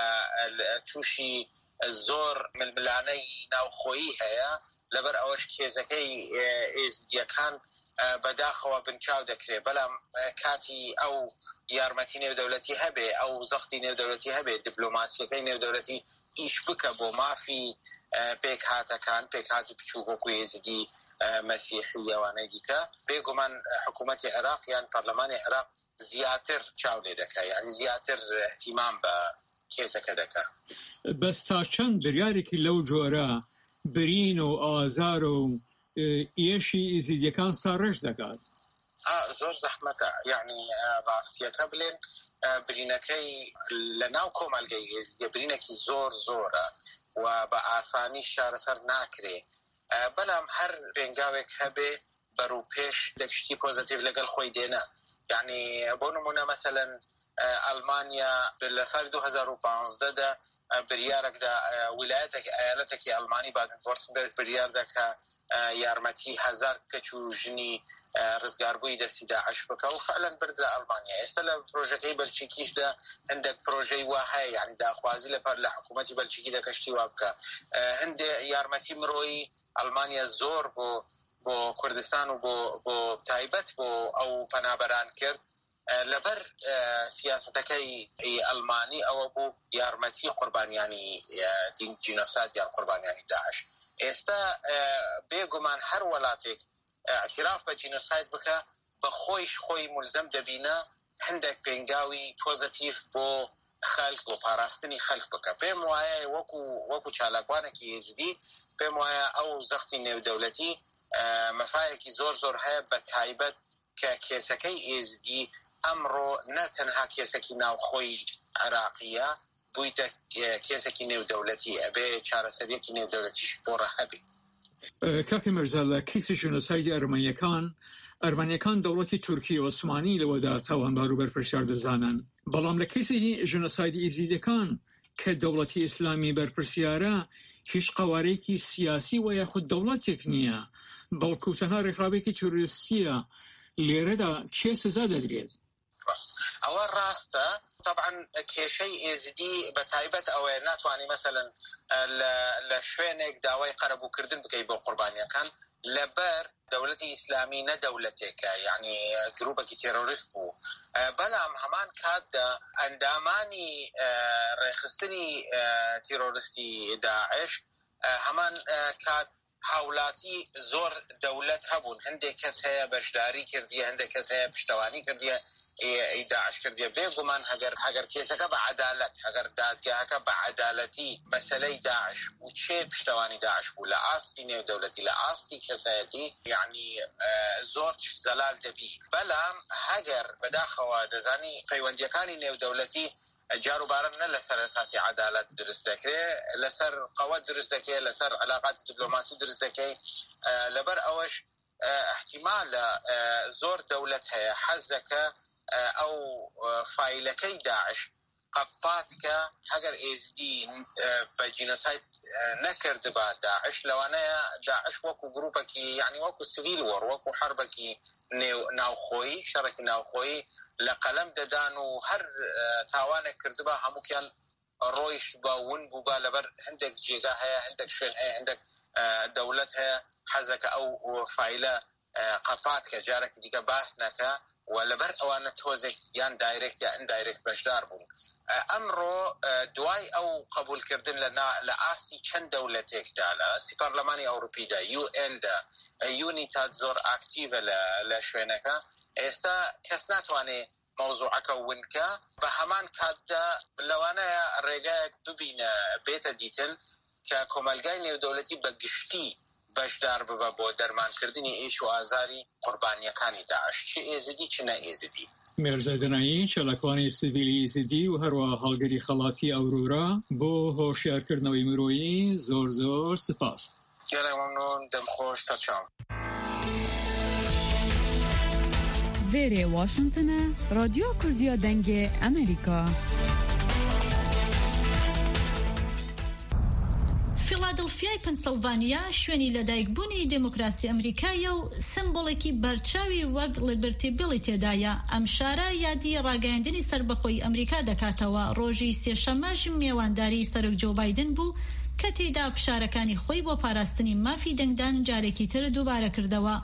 تووشی زۆر ململانەی ناوخۆیی هەیە، لەبەر ئەوەش کێزەکەی ئێزدیەکان بەداخەوە بنچاو دەکرێت. بەڵام کاتی ئەو یارمەتی نێودەوڵەتی هەبێ، ئەو زەختی نێودەوڵەتی هەبێ، دیبلۆماسیەکەی نێودەوڵەتی ئیش بکە بۆ مافی پێک هاتەکان، پێک هاتی بچوو وەکو ئێزدی مەسیحی ئەوانەی دیکە. بێگومان حکوومەتی عێراق یان پەرلەمانی عێراق زیاتر چاو لێ دەکات، یعنی زیاتر احتیمام بە کێزەکە دەکات. بەس تا چەند بریارێکی لەو جۆرە برین و ئازار و ئێشی ئیزیدیەکان ساڕێژ دەکات؟ زۆر زەحمەتە. یعنی ڕاستیەکە بڵێن برینەکەی لە ناو کۆمەلگەی ئێزدیە برینێکی زۆر زۆرە و بە ئاسانی شارەسەر ناکرێ. بەڵام هەر پێنگاوێک هەبێ بەرەو پێش دەکشتی پۆزیتیڤ لەگەڵ خۆی دێنە. یعنی بۆ نمونە مەسەلەن ئەلمانیا لە ساڵی دوو هەزار و پانزدەدا بریارێکدا ویلایەتێکی ئایالەتێکی ئەلمانی بادن-وورتێمبێرگ بریاردا کە یارمەتی هەزار کەچ و ژنی ڕزگاربووی دەستی داعش بکە و فعلەن بردە ئەلمانیا. ئێستا لە پرۆژەکەی بەلژیکیشدا هەندێک پرۆژەی وا هەیە، یعنی داخوازی لەپەر لە حکوومەتی بەلژیکی دەکەشتی وا بکە. هەندێ یارمەتی مرۆیی ئەلمانیا زۆر بۆ بۆ کوردستان و بۆ بۆ تایبەت بۆ ئەو پەنابەران کرد. لەبەر سیاستەکەی ئەلمانی ئەوە بوو یارمەتی قوربانیانی جینۆساید یان قوربانیانی داعش. ئێستا بێگومان هەر وڵاتێک اعتراف بە جینۆساید بکە بە خۆیش خۆی ملزم دەبینە هەندێک پێنگاوی پۆزیتیڤ بۆ خەڵک بۆ پاراستنی خەڵک بکە. پێم وایە وەکو وەکو چالاکوانێکی ئێزدی پێم وایە ئەو زەختی نێودەوڵەتی مەفایەکی زۆر زۆر هەیە بە تایبەت کە کێسەکەی ئێزدی ئەمڕۆ نە تەنها کێسێکی ناوخۆی عێراقیە بوویتە کێسێکی نێودەوڵەتی، ئەبێ چارەسەریەکی نێودەوڵەتیش بۆ ڕەهەبێ. کاکی مەرزا لە کیسی ژنۆسایدی ئەرمەنیەکان ئەرمەنیەکان دەوڵەتی تورکی عوسمانی لەوەدا تاوانبار و بەرپرسیار دەزانن، بەڵام لە کیسی ژنۆسایدی ئیزیدیەکان کە دەوڵەتی ئیسلامی بەرپرسیارە هیچ قوارەیەکی سیاسی و یاخود دەوڵەتێک نییە، بەڵکو تەنها ڕێکخراوێکی تۆریستیە. لێرەدا کێ سزا دەدرێت؟ ئەوە ڕاستە. طبعا کێشەی ئێزدی بە تایبەت ئەوەیە ناتوانانی مەسەلەن لە شوێنێک داوای قەرەبووکردن بکەیت بۆ قوربانیەکان لەبەر دەوڵەتی ئیسلامی نەدەوڵەتێکە، یعنی گروپێکی تێرۆریست بوو. بەڵام هەمان کاتدا ئەندامانی ڕێخستنی تێرۆریستی داعش هەمان کات هاوڵاتی زۆر دەوڵەت هەبوون. هەندێک کەس هەیە بەشداری کردیە، هەندێک کەس هەیە پشتەوانی کردیە داعش کردیە. بێگومان هەگەر هەگەر کێسەکە بە عەدالەت، هەگەر دادگاهەکە بە عەدالەتی مەسەلەی داعش و چێ پشتەوانی داعش بوو لە ئاستی نێودەوڵەتی، لە ئاستی کەسایەتی، یعنی زۆر زەلال دەبی. بەڵام هەگەر بەداخەوە دەزانی پەیوەندیەکانی نێودەوڵەتی جار و بارن نه لەسەر ئەساسی عەدالەت دروست دەکرێت، لەسەر قەوەت دروست دەکرێت، لەسەر علاقات دیپلۆماسی دروست دەکەی. لەبەر ئەوەش احتیمالە زۆر دەوڵەت هەیە حەز دەکە ئەو فایلەکەی داعش قەپاتکە هەگەر ئێزدی بە جینۆساید نەکرد بە داعش، لەوانەیە داعش وەکو گروپێکی یعنی وەکو سیڤیل وەر، وەکو حربێکی ناوخۆیی، شەڕێکی ناوخۆیی لە قەلەم دەدان و هەر تاوانێک کردبە هەمووکیان ڕۆیشت بە ون بوو بە لەبەر هەندێک جێگا هەیە، هەندێک شوێن هەیە، هەندێک دەوڵەت هەیە حەزەکە ئەو فایلە قەپاتکە جارێکی دیکە باس نەکە و لەبەر ئەوانە تۆزێک یان دایرکت یا ئیندایرکت بەشدار بوون. ئەمڕۆ دوای ئەو قبولکردن لە ئاستی چەند دەوڵەتێکدا لە ئاستی پەرلەمانی ئەوروپیدا، یو ئێندا، یونیتات زۆر ئاکتیڤە لە شوێنەکە، ئێستا کەس ناتوانێت مەوزوعەکە ونکە. بە هەمان کاتدا لەوانەیە ڕێگایەک ببینە بێتە دیتن کە کۆمەلگای نێودەوڵەتی بە گشتی بەشدار ببە بۆ دەرمانکردنی ئێش و ئازاری قوربانیەکانی داعش، چ ئێزدی چ نە ئێزدی. مێرزا دەنایی چەلەکوانی سیڤیلی ئێزدی و هەروە هەڵگری خەڵاتی ئەورۆرا بۆ هۆشیارکردنەوەی مرۆیی زۆر زۆر سپاس. گەلە مەمنون، دەمخۆش، تەچاو. وێرێ واشنگتنە، رادیۆ کوردیا دەنگێ ئەمریکا. فیلادلفیای پەنسیلڤانیا شوێنی لەدایکبوونی دموکراسی ئەمریکایە و سمبۆڵێکی بەرچاوی وەک لیبرتی تێدایە. ئەم شارە یادی ڕاگەیاندنی سربەخۆی ئەمریکا دەکاتەوە. ڕۆژی سێشەمەش میێوانداری سەرۆک جۆ بایدن بوو کە تێیدا فشارەکانی خۆی بۆ پاراستنی مافی دەنگدان جارێکی تر دووبارە کردەوە.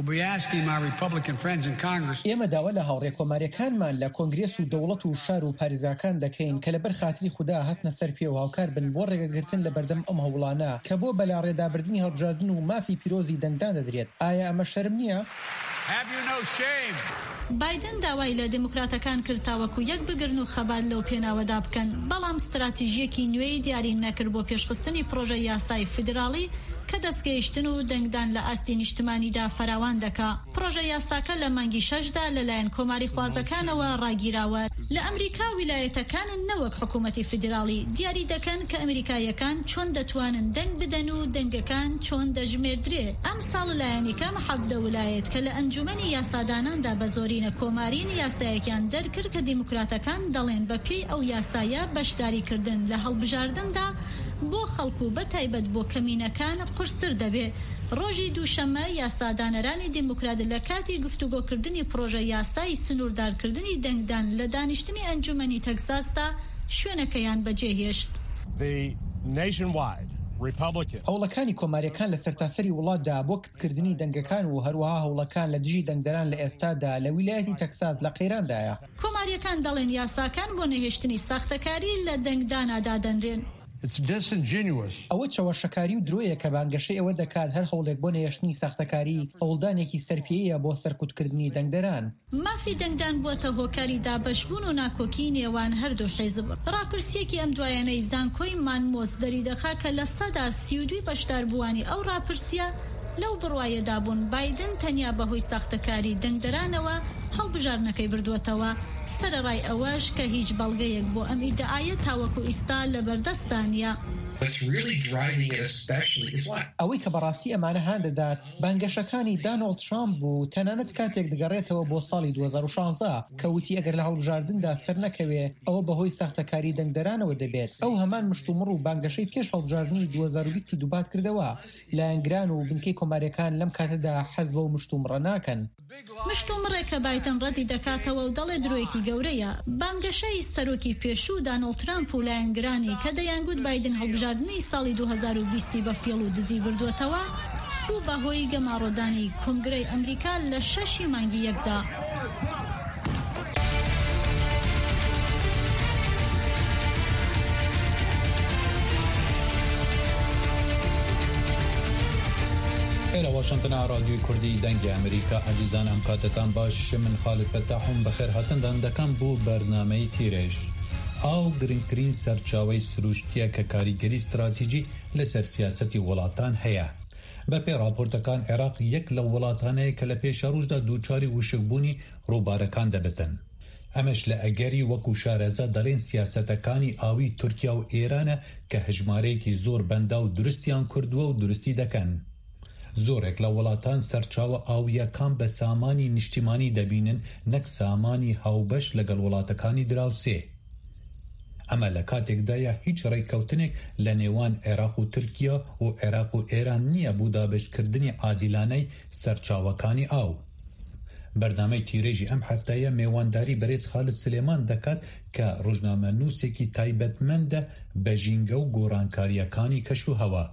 ئێمە داوا لە هاوڕێ کۆماریەکانمان لە کۆنگرێس و دەوڵەت و شار و پارێزاکان دەکەین کە لەبەر خاتری خوددا هەستنە سەر پێ و هاوکار بن بۆ ڕێگەگرتن لە بەردەم ئەم هەوڵانە کە بۆ بەلا ڕێدابردنی هەڵبژاردن و مافی پیرۆزی دەنگدان دەدرێت. ئایا ئەمە شەرم نییە؟ بایدن داوای لە دموکراتەکان کردتاوەکو یەک بگرن و خەبات لەو پێناوەدا بکەن، بەڵام استراتیژیەکی نوێی دیاری نەکرد بۆ پێشخستنی پرۆژە یاسای فیدراڵی کە دەستگەیشتن و دەنگدان لە ئاستی نیشتمانیدا فراوان دەکا. پرۆژە یاساکە لە مانگی شەشدا لەلایەن کۆماری خوازەکانەوە ڕاگیراوە. لە ئەمریکا ویلایەتەکانن نەوەک حکوومەتی فیدراڵی دیاری دەکەن کە ئەمریکایەکان چۆن دەتوانن دەنگ بدەن و دەنگەکان چۆن دەژمێردرێ. ئەم ساڵ لایەنی کەم حەڤدە ویلایەت کە لە ئەنجومەنی یاساداناندا بە زۆرینە کۆمارین یاسایەکیان دەرکرد کە دیموکراتەکان دەڵێن بەپێی ئەو یاسایە بەشداریکردن لە هەڵبژاردندا بۆ خەڵکو بە تایبەت بۆ کەمینەکان قورستر دەبێ. ڕۆژی دووشەمە یاسادانەرانی دیموکرات لە کاتی گفتوگۆکردنی پرۆژە یاسای سنووردارکردنی دەنگدان لە دانیشتنی ئەنجومەنی تەکساسدا شوێنەکەیان بەجێهێشت. هەوڵەکانی کۆماریەکان لە سەرتاسەری وڵاتدا بۆ کردنی دەنگەکان و هەروەها هەوڵەکان لە دژی دەنگدەران لە ئێستادا لە ویلایەتی تەکساس لە قەیراندایە. کۆماریەکان دەڵێن یاساکان بۆ نەهێشتنی ساختەکاری لە دەنگدانادا دەنرێن. ئەوە چەوەشەکاری و درۆیە کە بانگەشەی ئەوە دەکات هەر هەوڵێک بۆ نەهێشتنی ساختەکاری هەوڵدانێکی سەرپێیە بۆ سەرکوتکردنی دەنگدەران. مافی دەنگدان بووەتە هۆکاری دابەشبوون و ناکۆکی نێوان هەردوو حیزب. ڕاپرسیەکی ئەم دوایانەی زانکۆی مانمۆس دەری دەخا کە لە سەدا سی و دوی بەشداربووانی ئەو ڕاپرسیە لەو بڕوایەدا بوون بایدن تەنیا بەهۆی ساختەکاری دەنگدەرانەوە هەڵبژارنەکەی بردووەتەوە. سەرەڕای ئەوەش کە هیچ بەڵگەیەک بۆ ئەم ئیدعایە تاوەکو ئیستا لە بەردەستانە. ئەوەی کە بەڕاستی ئەمانە هان دەدات بانگەشەکانی دانۆڵد ترامپ بوو تەنانەت کاتێک دەگەڕێتەوە بۆ ساڵی دوو هەزار و شانزە کە وتی ئەگەر لە هەڵبژاردندا سەر نەکەوێ ئەوە بەهۆی ساختەکاری دەنگدەرانەوە دەبێت. ئەو هەمان مشتومڕ و بانگەشەی پێش هەڵبژاردننی دوو هەزار و بیست دووبات کردەوە لایەنگران و بنکەی کۆماریەکان لەم کاتەدا حەز بەو مشتومڕە ناکەن. مشتومڕێک کە بایتن ڕەتی دەکاتەوە و دەڵێ درۆیەکی گەورەیە. بانگەشەی سەرۆکی پێشوو دانۆڵد ترامپ و لایەنگرانی کە دەیانگوت بایدن هەڵبژاردننی ساڵی دوو هەزار و بیست بە فێڵ و دزی بردووەتەوە بوو بەهۆی گەماڕۆدانی کۆنگرەی ئەمریکا لە شەشی مانگی یەکدا. ئێرە واشنتنە رادیۆی کوردی دەنگی ئەمریکا عزیزان ئەم کاتتان باش من خالد فەتاحم بەخێر هاتنتان دەکەم بۆ بەرنامەی تیرێژ. ئاو گرنگترین سەرچاوەی سروشتیە کە کاریگەری استراتیجی لەسەر سیاسەتی وڵاتان هەیە. بە پێ راپۆرتەکان عێراق یەک لە وڵاتانەیە کە لە پێشە ڕۆژدا دووچاری وشکبوونی ڕووبارەکان دەبێتن. ئەمەش لە ئەگەری وەکو شارەزا دەڵێن سیاسەتەکانی ئاوی تورکیا و ئێرانە کە هەژمارەیەکی زۆر بەندا و درستیان کردووە و درستی دەکەن. زۆرێک لە وڵاتان سەرچاوە ئاویەکان بە سامانی نیشتیمانی دەبینن نەک سامانی هاوبەش لەگەڵ وڵاتەکانی دراوسێ. ئەمە لە کاتێکدایە هیچ ڕێککەوتنێک لە نێوان عێراق و تورکیا و عێراق و ئێران نییە بۆ دابشکردنی عادیلانەی سەرچاوەکانی ئاو. بەرنامەی تیرێژی ئەم هەفتەیە میێوانداری بەرێز خالد سلێمان دەکات کە ڕۆژنامە نووسێکی تایبەتمەندە بە ژینگە و گۆڕانکاریەکانی کەش و هەوا.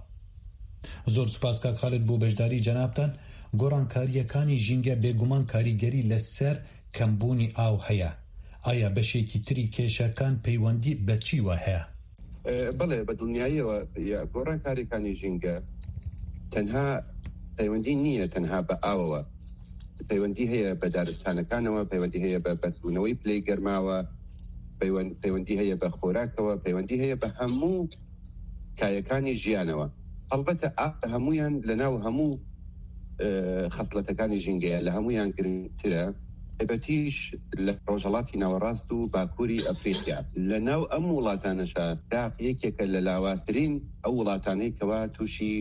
زۆر سوپاس کاک خالد بۆ بەشداری جەنابتان. گۆڕانکاریەکانی ژینگە بێگومان کاریگەری لەسەر کەمبوونی ئاو هەیە. ئایا بەشێکی تری کێشەکان پەیوەندی بە چیوە هەیە؟ بڵێ بە دڵنیاییەوە گۆڕانکاریەکانی ژینگە تەنها پەیوەندی نییە تەنها بە ئاوەوە، پەیوەندی هەیە بە دارستانەکانەوە، پەیوەندی هەیە بە بەرزبوونەوەی پلەی گەرماوە، پەیوەندی هەیە بە خۆراکەوە، پەیوەندی هەیە بە هەموو کایەکانی ژیانەوە. هەڵبەتە ئاو هەمویان لەناو هەموو خەسڵەتەکانی ژینگەیە لە هەمویان گرنگترە. تایبەتیش لە ڕۆژهەڵاتی ناوەڕاست و باکووری ئەفریقیا لە ناو ئەم وڵاتانەشە عێراق یەکێکە لە لاوازترین ئەو وڵاتانەی کەوا تووشی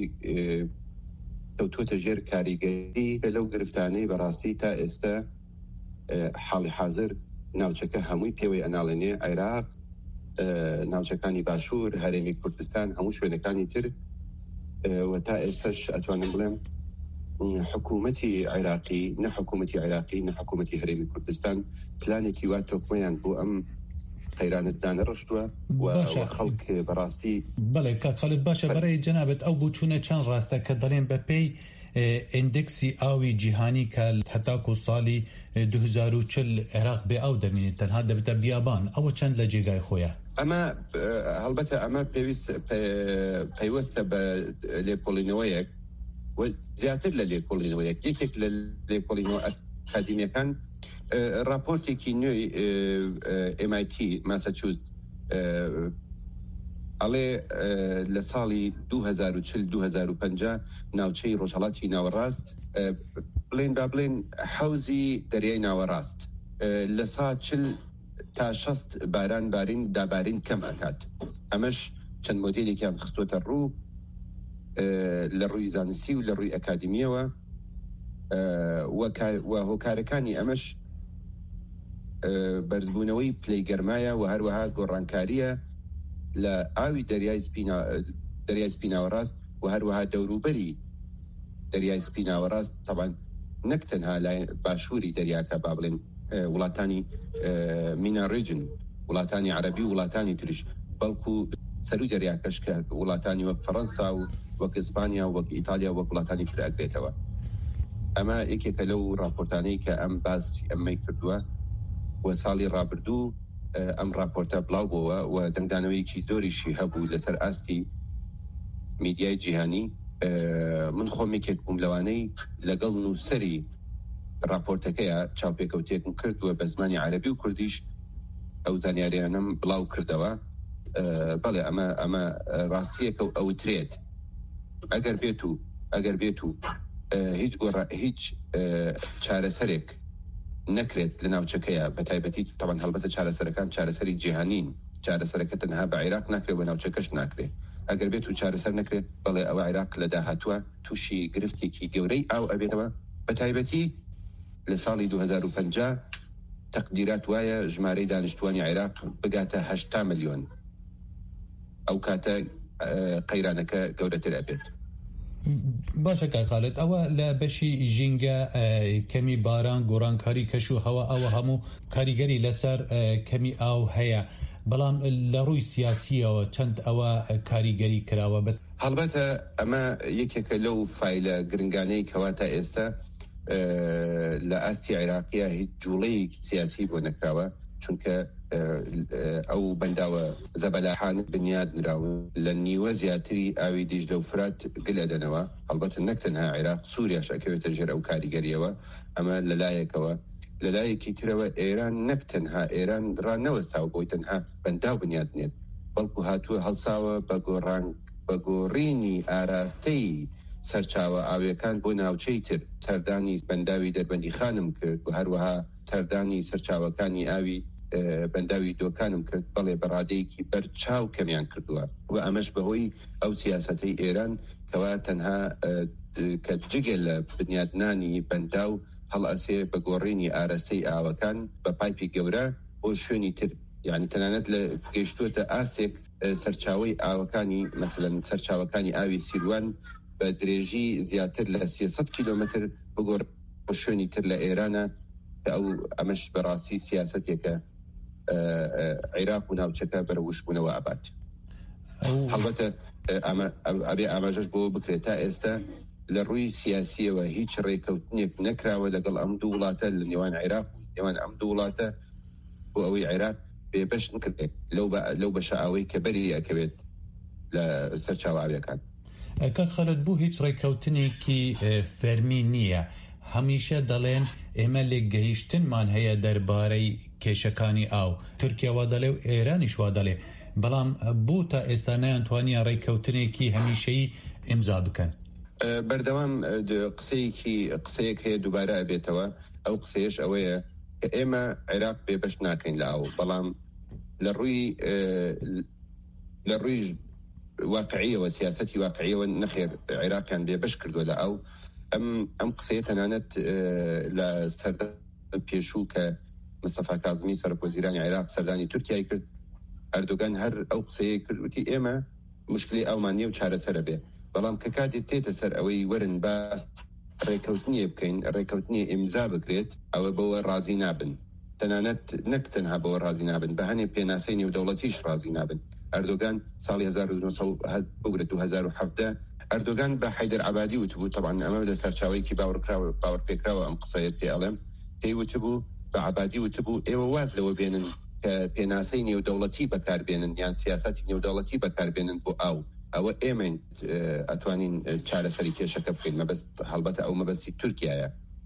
کەوتووەتە ژێر کاریگەری لەو گرفتانەی بەڕاستی تا ئێستا حاڵی حاضر ناوچەکە هەمووی پێوەی ئەناڵێنێ. عێراق، ناوچەکانی باشوور، هەرێمی کوردستان، هەموو شوێنەکانی تر و تا ئێستاش ئەتوانم بڵێم حکوومەتی عێراقی نە حکوومەتی عێراقی نە حکوومەتی هەرێمی کوردستان پلانێکی وا تۆکمەیان بۆ ئەم خەیرانەتدانە ڕشتووە و خەڵک بەڕاستی. بەڵێ کاک خالد باشە بەرەی جەنابەت ئەو بوو چوونە چەند ڕاستە کە دەڵێن بە پێی ئیندکسی ئاوی جیهانی کە هەتاکو ساڵی دوو هەزار و چل عێراق بێ ئاو دەمێنێت تەنها دەبێتە بیابان. ئەوە چەند لە جێگای خۆیە؟ ئەمە هەڵبەتە ئەمە پێویست پەیوەستە بە لێکۆڵینەوەیەک زیاتر لە لێکۆڵینەوەیەک. یەکێک لە لێکۆڵینەوە ئەکادیمیەکان راپۆرتێکی نوێی ئێم آی تی ماساچوست ئەڵێ لە ساڵی دوو هەزار و چل دوو هەزار و پەنجا ناوچەی ڕۆژهەڵاتی ناوەڕاست بڵێن با بڵێن حەوزی دەریای ناوەڕاست لە سا چل تا شەست باران بارین دابارین کەم ئەکات. ئەمەش چەند مۆدێلێکیان خستوۆتە ڕوو لە ڕووی زانستی و لە ڕووی ئەکادمیەوە و هۆکارەکانی ئەمەش بەرزبوونەوەی پلەی گەرمایە و هەروەها گۆڕانکاریە لە ئاوی دەریای سپیناوەڕاست و هەروەها دەوروبەری دەریای سپیناوەڕاست طبعاً نەک تەنها لای باشووری دەریاکە با بڵێن وڵاتانی مینا ریجن وڵاتانی عەرەبی و وڵاتانی تریش بەڵکو سەروی دەریاکەش کە وڵاتانی وەک فەڕەنسا و وەک ئیسپانیا و وەک ئیتالیا وەک وڵاتانی تر ئەگرێتەوە. ئەمە یەکێکە لەو راپۆرتانەی کە ئەم باسی ئەمەی کردووە و ساڵی ڕابردوو ئەم راپۆرتە بڵاو بووە و دەنگدانەوەیەکی زۆریشی هەبوو لەسەر ئاستی میدیای جیهانی. من خۆم یەکێک بووم لەوانەی لەگەڵ نووسەری راپۆرتەکەیە چاوپێکەوتێکم کردووە بە زمانی عەرەبی و کوردیش ئەو زانیاریانم بڵاو کردەوە. بەڵێ ئەمە ئەمە ڕاستیەکە و ئەوترێت ئەگەر بێت و ئەگەر بێت و هیچ گۆڕا هیچ چارەسەرێک نەکرێت لە ناوچەکەیە بە تایبەتی طبعاً هەڵبەتە چارەسەرەکان چارەسەری جیهانین، چارەسەرەکە تەنها بە عێراق ناکرێت و ناوچەکەش ناکرێت. ئەگەر بێت و چارەسەر نەکرێت بەڵێ ئەوە عێراق لە داهاتووە تووشی گرفتێکی گەورەی ئاو ئەبێتەوە بە تایبەتی لە ساڵی دوو هەزار و پەنجا تەقدیرات وایە ژمارەی دانیشتوانی عێراق بگاتە هەشتا ملیۆن ئەو کاتە قەیرانەکە گەورەتر ئەبێت. باشە کاک خالد، ئەوە لە بەشی ژینگە کەمی باران گۆڕانکاری کەش و هەوا ئەوە هەموو کاریگەری لەسەر کەمی ئاو هەیە، بەڵام لە ڕووی سیاسیەوە چەند ئەوە کاریگەری کراوە بێت. هەڵبەتە ئەمە یەکێکە لەو فایلە گرنگانەی کەواتە ئێستا لە ئاستی عێراقیە هیچ جوڵەیەکی سیاسی بۆ نەکراوە، چونکە ئەو بەنداوە زەبەلاحان بنیاد نراوە لە نیوە زیاتری ئاوی دیژلە و فرات گلە دەنەوە. هەڵبەتە نەک تەنها عێراق، سووریاش ئەکەوێتە ژێر ئەو کاریگەریەوە. ئەمە لەلایەکەوە لەلایەکی ترەوە ئێران نەک تەنها ئێران ڕانەوەستاوە بۆی تەنها بەنداو بنیاد نێت، بەڵکو هاتووە هەڵساوە بە گۆڕان بە گۆڕینی ئاراستەی سەرچاوە ئاویەکان بۆ ناوچەی تر. سەردانی بەنداوی دەربەندی خانم کرد و هەروەها سەردانی سەرچاوەکانی ئاوی بەنداوی دۆکانم کرد، بەڵێ بەڕادەیەکی بەرچاو کەمیان کردووە و ئەمەش بەهۆی ئەو سیاسەتەی ئێران کەوا تەنها کە جگە لە بنیادنانی بەنداو هەڵ ئەسێ بە گۆڕینی ئاراستەی ئاوەکان بە پایپی گەورە بۆ شوێنی تر، یعنی تەنانەت لە گەیشتووەتە ئاستێک سەرچاوەی ئاوەکانی مەسەلەن سەرچاوەکانی ئاوی سیروان بە درێژی زیاتر لە سێسەد کیلۆمەتر بگۆڕ بۆ شوێنی تر لە ئێرانە. ئەو ئەمەش بەڕاستی سیاسەتێکە عێراق و ناوچەکە بەرەوشبوونەوە ئابات. هەڵبەتە ئەبێ ئاماژەش بۆ بکرێت تا ئێستا لە ڕووی سیاسیەوە هیچ ڕێکەوتنێک نەکراوە لەگەڵ ئەم دوو وڵاتە لە نێوان عێراق نێوان ئەم دوو وڵاتە بۆ ئەوەی عێراق بێبەش نکردێت لەو بەشە ئاوەی کە بەری ئەکەوێت لە سەرچاوەکان. کاک خالد، بوو هیچ ڕێکەوتنێکی فەرمی نییە. هەمیشە دەڵێن ئێمە لێک گەهیشتنمان هەیە دەربارەی کێشەکانی ئاو، تورکیا وا دەڵێ و ئێرانیش وا دەڵێ، بەڵام بوو تا ئێستا نەیانتوانیان ڕێکەوتنێکی هەمیشەیی ئیمزا بکەن. بەردەوام قسەیەکی قسەیەک هەیە دووبارە ئەبێتەوە، ئەو قسەیەش ئەوەیە کە ئێمە عێراق بێبەش ناکەین لە ئاو، بەڵام لە ڕووی لە ڕووی واقعیەوە سیاسەتی واقعیەوە نەخێر عێراقیان بێبەش کردووە لە ئاو. ئەم ئەم قسەیە تەنانەت لە سەردە پێشوو کە مستەفا کاظمی سەرۆکوەزیرانی عێراق سەردانی تورکیای کرد، ئەردۆگان هەر ئەو قسەیە کرد، وتی ئێمە مشکلی ئەومان نییە و چارەسەرە بێ، بەڵام کە کاتێک تێتە سەر ئەوەی وەرن بە ڕێکەوتنیە بکەین، ڕێکەوتنیە ئیمزا بکرێت، ئەوە بەوە ڕازی نابن. تەنانەت نەک تەنها بەوە ڕازی نابن، بە هەنێ پێناسەی نێودەوڵەتیش ڕازی نابن. ئەردۆگان ساڵی هەزار و نۆسەد بگرێت و هەزار و حەڤدە ئەردۆگان بە حەیدەر عەبادی وتبوو، طبعا ئەمە لە سەرچاوەیەکی باوەڕکراوە باوەڕ پێکراوە ئەم قسەیە پێ ئەڵێم، پێی وتبوو بە عەبادی وتبوو ئێوە واز لەوە بێنن کە پێناسەی نێودەوڵەتی بەکاربێنن یان سیاسەتی نێودەوڵەتی بەکاربێنن بۆ ئاو، ئەوە ئێمە ئەتوانین چارەسەری کێشەکە بکەین. مەبەست هەڵبەتە ئەو مەبەستی تورکیایە.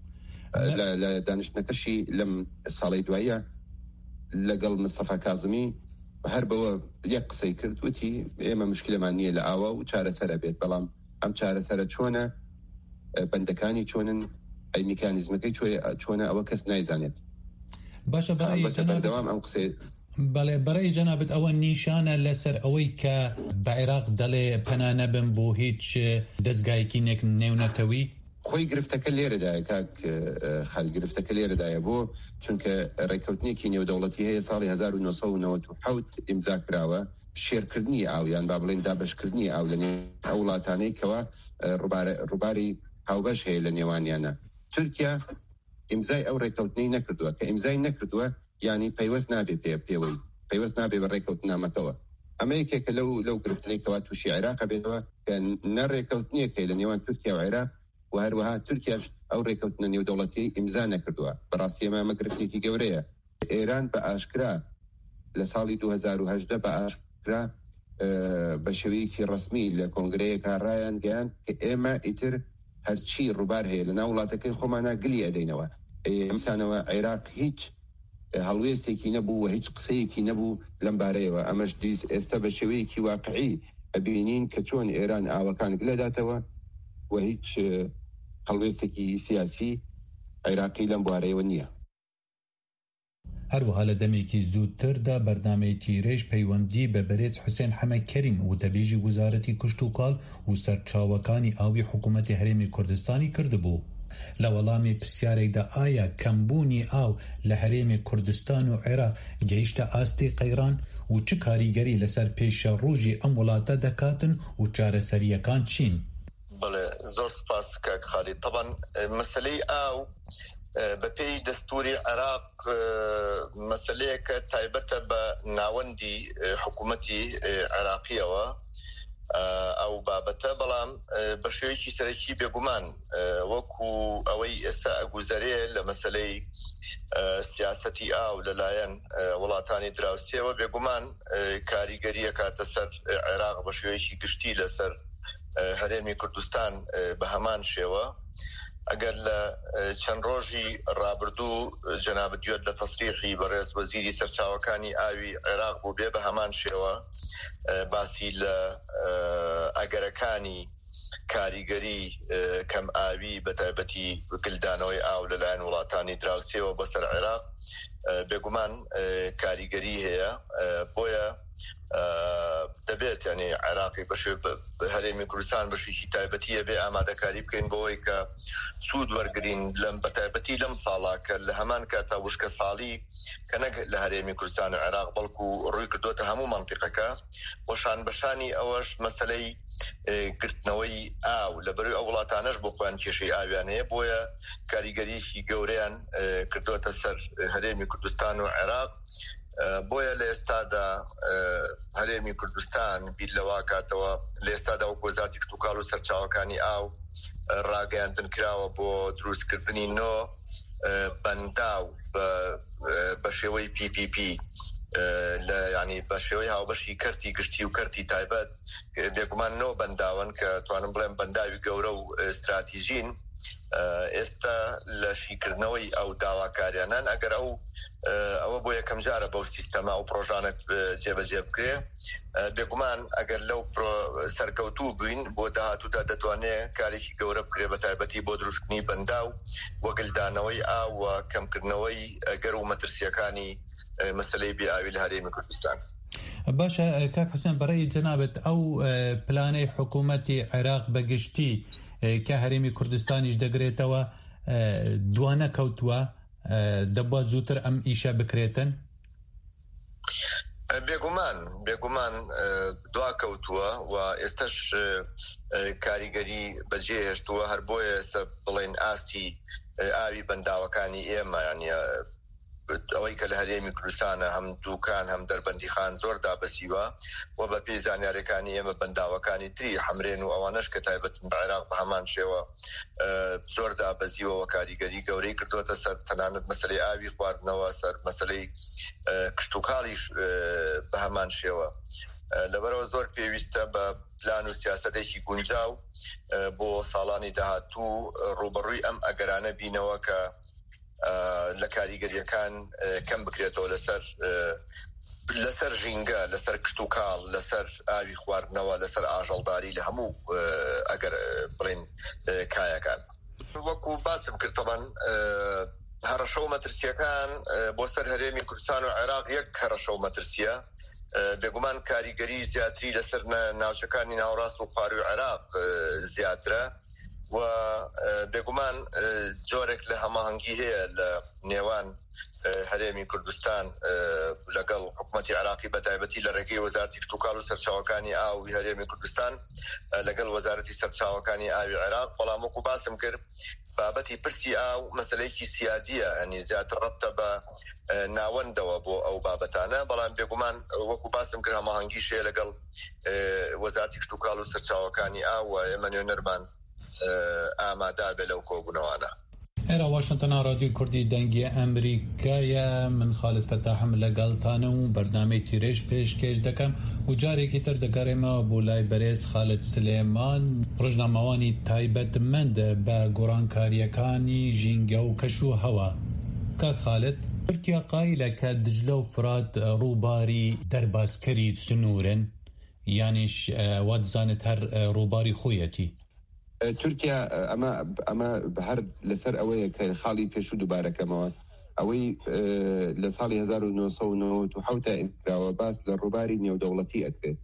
لە دانیشتنەکەشی لەم ساڵی دوایە لەگەڵ مستەفا کاظمی هەر بەوە یەک قسەی کرد، وتی ئێمە مشکلەمان نییە لە ئاوا و چارەسەرە بێت، بەڵام ئەم چارەسەرە چۆنە، بەندەکانی چۆنن، ئەی میکانیزمەکەی چۆنە، ئەوە کەس نایزانێت. باشە بەردەوام ئەم قسەی بەڵێ بەڕێی جەنابەت ئەوە نیشانە لەسەر ئەوەی کە بە عێراق دەڵێ پەنا نەبن بۆ هیچ دەستگایەکی نێونەتەوی. خۆی گرفتەکە لێرەدایە کاک خەل، گرفتەکە لێرەدایە بۆ چونکە ڕێکەوتنێکی نێودەوڵەتی هەیە ساڵی هەزار و نۆسەد و نەوەت و حەوت ئیمزا کراوە، شێرکردنی ئاویان با بڵێن دابشکردنی ئاو لە ئەو وڵاتانەی کەوا ڕووباری هاوبەش هەیە لە نێوانیانە. تورکیا ئیمزای ئەو ڕێکەوتنەی نەکردووە، کە ئیمزای نەکردووە یعنی پەیوەست نابێ پێ پێوەی پەیوەست نابێ بە ڕێکەوتنامەکەوە. ئەمە یەکێکە لەو لەو گرفتنەی کەوا تووشی عێراق بێتەوە کە نەڕێکەوتنیەکەی لە نێوان تورکیا و عێراق و هەروەها تورکیاش ئەو ڕێکەوتنە نێودەوڵەتی ئیمزا نەکردووە. بەڕاستی ئەمە مەگرفتێکی گەورەیە. ئێران بە ئاشکرا لە ساڵی دوو هەزار و هەژدە بە ئاشکرا بە شێوەیەکی ڕسمی لە کۆنگرەیەکە ڕایان گەیاند کە ئێمە ئیتر هەرچی ڕووبار هەیە لە ناو وڵاتەکەی خۆمانە گلی ئەدەینەوە. ئەمسانەوە عێراق هیچ هەڵوێستێکی نەبوو و هیچ قسەیەکی نەبوو لەم بارەیەوە. ئەمەش دیس ئێستا بە شێوەیەکی واقعی ئەبینین کە چۆن ئێران ئاوەکان گلەداتەوە و هیچ هەڵوێستێکی سیاسی عێراقی لەم بوارەیەوە نییە. هەروەها لە دەمێکی زووتردا بەرنامەی تیرێژ پەیوەندی بە بەرێز حوسێن حەمە کەریم وتەبێژی وزارەتی کشتوکاڵ و سەرچاوەکانی ئاوی حکوومەتی هەرێمی کوردستانی کردبوو. لە وەڵامی پرسیارێکدا ئایا کەمبوونی ئاو لە هەرێمی کوردستان و عێراق گەیشتە ئاستی قەیران و چ کاریگەری لەسەر پێشە ڕۆژی ئەم وڵاتە دەکاتن و چارەسەریەکان چین؟ بەڵێ زۆر سپاس کاک خالید. طبعا مەسەلەی ئاو بەپێی دەستوری عێراق مەسەلەیەکە تایبەتە بە ناوەندی حکوومەتی عێراقیەوە ئەو بابەتە، بەڵام بە شێوەیەکی سەرەکی بێگومان وەکو ئەوەی ئێستا ئەگوزەرێ لە مەسەلەی سیاسەتی ئاو لەلایەن وڵاتانی دراوسێەوە بێگومان کاریگەریە کاتە سەر عێراق بە شێوەیەکی گشتی لەسەر هەرێمی کوردستان بە هەمان شێوە. ئەگەر لە چەند ڕۆژی ڕابردوو جەنابەت گوێت لە تەسریحی بەڕێز وەزیری سەرچاوەکانی ئاوی عێراق بوو بێ بە هەمان شێوە باسی لە ئەگەرەکانی کاریگەری کەم ئاوی بە تایبەتی گلدانەوەی ئاو لەلایەن وڵاتانی دراوسێەوە بەسەر عێراق بێگومان کاریگەری هەیە. بۆیە دەبێت یعنی عێراقی بەشێ هەرێمی کوردستان بەشێکی تایبەتیە بێ ئامادەکاری بکەین بۆەوەی کە سوود وەرگرین لەم بە تایبەتی لەم ساڵا کە لە هەمان کاتا وشکە ساڵی کە نەک لە هەرێمی کوردستان و عێراق بەڵکو ڕووی کردوتە هەموو مەنتیقەکە وەشان بەشانی ئەوەش مەسەلەی گرتنەوەی ئاو لە بەروی ئەو وڵاتانەش بۆ خۆیان کێشەی ئاویان هەیە. بۆیە کاریگەریەکی گەورەیان کردوتە سەر هەرێمی کوردستان و عێراق. بۆیە لە ئێستادا هەرێمی کوردستان بیر لەوا کاتەوە لە ئێستادا و وەزارەتی کشتوکاڵ و سەرچاوەکانی ئاو ڕاگەیاندن کراوە بۆ دروستکردنی نۆ بەنداو بە شێوەی پی پی پی لە ینی بە شێوەی هاوبەشی کەرتی گشتی و کەرتی تایبەت بێگومان نۆ بەنداون کە توانم بڵێم بەنداوی گەورە و استراتیژین. ئێستا لە شیکردنەوەی ئەو داواکاریانان ئەگەر ئەو ئەوە بۆ یەکەم جارە بەو سیستەما و پرۆژانە جێبەجێ بکرێ بێگومان ئەگەر لەو سەرکەوتوو بووین بۆ داهاتوودا دەتوانێت کارێکی گەورە بکرێ بە تایبەتی بۆ دروستکردنی بەنداو وەگلدانەوەی ئاو و کەمکردنەوەی گەر و مەترسیەکانی مەسەلەی بێئاوی لە هەرێمی کوردستان. باشە کاک حوسێن بەڕێی جەنابەت ئەو پلانەی حکوومەتی عێراق بەگشتی کە هەرێمی کوردستانیش دەگرێتەوە دوانە کەوتووە دەبووە زووتر ئەم ئیشە بکرێتن؟ بێگومان بێگومان دوا کەوتووە و ئێستش کاریگەری بەجێ هێشتووە هەر بۆیە بڵێن ئاستی ئاوی بەنداوەکانی ئێمە یعنی ئەوەی کە لە هەرێمی کوردستانە هەم دووکان هەم دەربەندی خان زۆر دابەسیوە و بە پێی زانیاریەکانی ئێمە بەنداوەکانی تری حەمرێن و ئەوانەش کە تایبەتن بە عێراق بە هەمان شێوە زۆر دابەزیوە و کاریگەری گەورەی کردوتە سەر تەنانەت مەسەلەی ئاوی خواردنەوە سەر مەسەلەی کشتوکاڵیش بە هەمان شێوە. لەبەرەوە زۆر پێویستە بە پلان و سیاسەتێکی گونجاو بۆ ساڵانی داهاتوو ڕوبەڕووی ئەم ئەگەرانە بینەوە کە لە کاریگەریەکان کەم بکرێتەوە لەسەر لەسەر ژینگە لەسەر کشتوکاڵ لەسەر ئاوی خواردنەوە لەسەر ئاژەڵداری لە هەموو ئەگەر بڵێن کایەکان. وەکو باسم کرد تەبەن هەڕەشە و مەترسیەکان بۆ سەر هەرێمی کوردستان و عێراق یەک هەڕەشە و مەترسیە بێگومان کاریگەری زیاتری لەسەر ناوچەکانی ناوڕاست و خواروی عێراق زیاترە و بێگومان جۆرێک لە هەماهەنگی هەیە لە نێوان هەرێمی کوردستان لەگەڵ حکوومەتی عێراقی بە تایبەتی لە ڕێگەی وەزارەتی کشتوکاڵ و سەرچاوەکانی ئاوی هەرێمی کوردستان لەگەڵ وەزارەتی سەرچاوەکانی ئاوی عێراق. بەڵام وەکو باسم کرد بابەتی پرسی ئاو مەسەلەیەکی سیادیە ئەنی زیاتر ڕەبتە بە ناوەندەوە بۆ ئەو بابەتانە. بەڵام بێگومان وەکو باسم کرد هەماهەنگیشەیە لەگەڵ وەزارەتی کشتوکاڵ و سەرچاوەکانی ئاو و ئێمە نوێنەرمان ئامادا بێ لەو کۆبوونەوەانە. ئێرە واشنتنە رادیۆ کوردی دەنگی ئەمریکایە من خالد فەتاحم لەگەڵتانە و بەرنامەی تیرێژ پێشکەش دەکەم و جارێکی تر دەگەڕێمەوە بۆ لای بەرێز خالد سلێمان ڕۆژنامەوانی تایبەتمەند بە گۆڕانکاریەکانی ژینگە و کەش و هەوا. کاک خالد، تورکیا قایلە کە دجلە و فرات ڕووباری دەرباسکەری سنوورن یانیش وا دەزانێت هەر ڕووباری خۆیەتی. تورکیا ئەمە ئەمە هەر لەسەر ئەوەیە کە خاڵی پێش و دووبارەکەمەوە ئەوەی لە ساڵی هەزار و نۆ سەد و نەوەت و حەوت ئینکراوە باس لە ڕووباری نێودەوڵەتی ئەکرێت.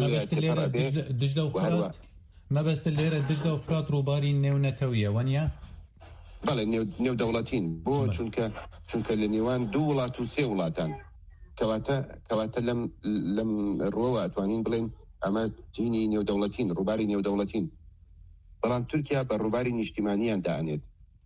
مەبەستە لێرە دژدا و فرات ڕووباری نێونەتەویە وەنیا؟ بەڵێ نێودەوڵەتین بۆ چونکە چونکە لە نێوان دوو وڵات و سێ وڵاتان کەواتە کەواتە لەم لەم ڕۆوە ئەتوانین بڵێن ئەمە جینی نێودەوڵەتین ڕووباری نێودەوڵەتین. بەڵام تورکیا بە ڕووباری نیشتیمانیان دائنێت.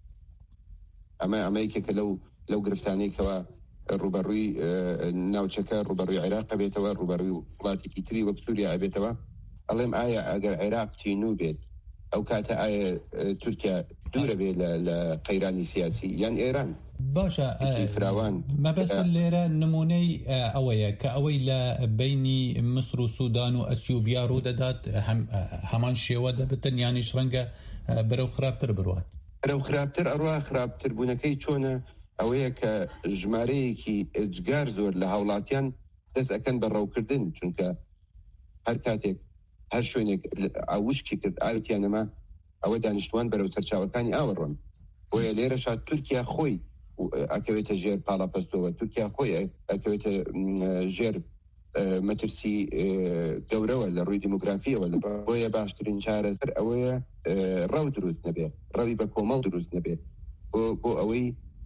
ئەمە ئەمەیەکێکە لەو لەو گرفتانەیەکەوە ڕوبەڕووی ناوچەکە ڕوبەڕووی عێراق بێتەوە ڕوبەڕووی وڵاتێکی تری وەک سووریا ئەبێتەوە. ئەڵێم ئایا ئەگەر عێراق تینوو بێت ئەو کاتە ئایا تورکیا دوورە بێت لە قەیرانی سیاسی یان ئێران؟ باشە فراوان مەبەستە لێرە نمونەی ئەوەیە کە ئەوەی لە بینی مصر و سوودان و ئەسیوبیا ڕوودەدات هەمان شێوە دەبتن یانیش ڕەنگە بەرەو خراپتر بڕوات؟ بەرەو خراپتر ئەڕوا خراپتر بوونەکەی چۆنە ئەوەیە کە ژمارەیەکی ئجگار زۆر لە هاوڵاتیان دەست ئەکەن بە ڕەوکردن، چونکە هەر کاتێک هەر شوێنێک ئاوشکی کرد ئاوتیانەما ئەوە دانیشتوان بەرەو سەرچاوەکانی ئاوەڕۆن. بۆیە لێرەشا تورکیا خۆی ئەکەوێتە ژێر پاڵاپەستەوە، تورکیا خۆی ئەکەوێتە ژێر مەترسی گەورەوە لە ڕووی دیموگرافیەوە. بۆیە باشترین چارەسەر ئەوەیە ڕەو دروست نەبێت، ڕەوی بە کۆمەڵ دروست نەبێت بۆ ئەوەی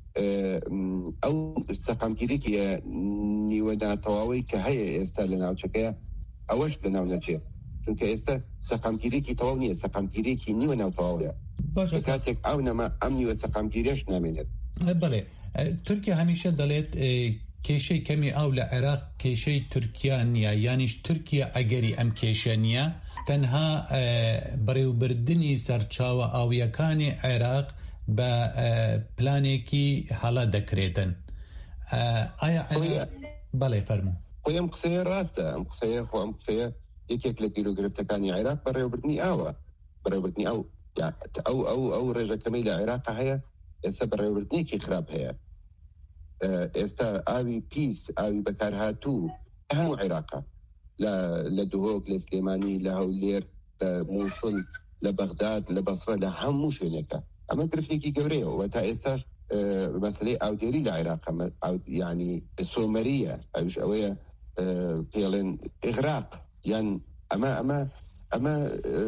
ئەو سەقامگیریکی نیوە ناتەواوی کە هەیە ئێستا لە ناوچەکەیە ئەوەش لە ناو نەچێت، چونکە ئێستا سەقامگیریکی تەواو نییە، سەقامگیریکی نیوە ناوتەواویە. کاتێک ئەو نەما ئەم نیوە سەقامگیریش نامێنێت. بڵێ تورکیا هەمیشە دەڵێت کێشەی کەمی ئاو لە عێراق کێشەی تورکیا نییە، یانیش تورکیا ئەگەری ئەم کێشە نییە، تەنها بەڕێوەبردننی سەرچاوە ئاویەکانی عێراق بە پلانێکی هەڵا دەکرێتن. ئایا بەڵێ فەرموو خۆی ئەم قسەیە ڕاستە، ئەم قسەیە خۆ ئەم قسەیە یەکێک لە دیرۆگرفتەکانی عێراق بەڕێوەبردننی ئاوە، بەڕێوەبردننی ئەو ئەو ئەو ئەو ڕێژەکەمەی لە عێراق هەیە ئێستا بەڕێوەبردنێکی خراپ هەیە. ئێستا ئاوی پیس ئاوی بەکارهاتوو هەموو عێراقا لە دوهۆک لە سلێمانی لە هەولێر لە مووسڵ لە بەغداد لە بەسرە لە هەموو شوێنێکە. ئەمە گرفتێکی گەورەیەوە تا ئێستاش مەسلەی ئاودێری لە عێراق یعنی سۆمەریە ئەوش ئەوەیە پێڵێن ئیغراق یان ئەمە ئەمە ئەمە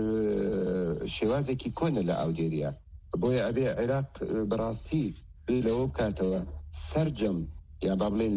شێوازێکی کۆنە لە ئاودێریە. بۆیە ئەبێ عێراق بەڕاستی لەوە بکاتەوە سەرجەم یا با بڵێن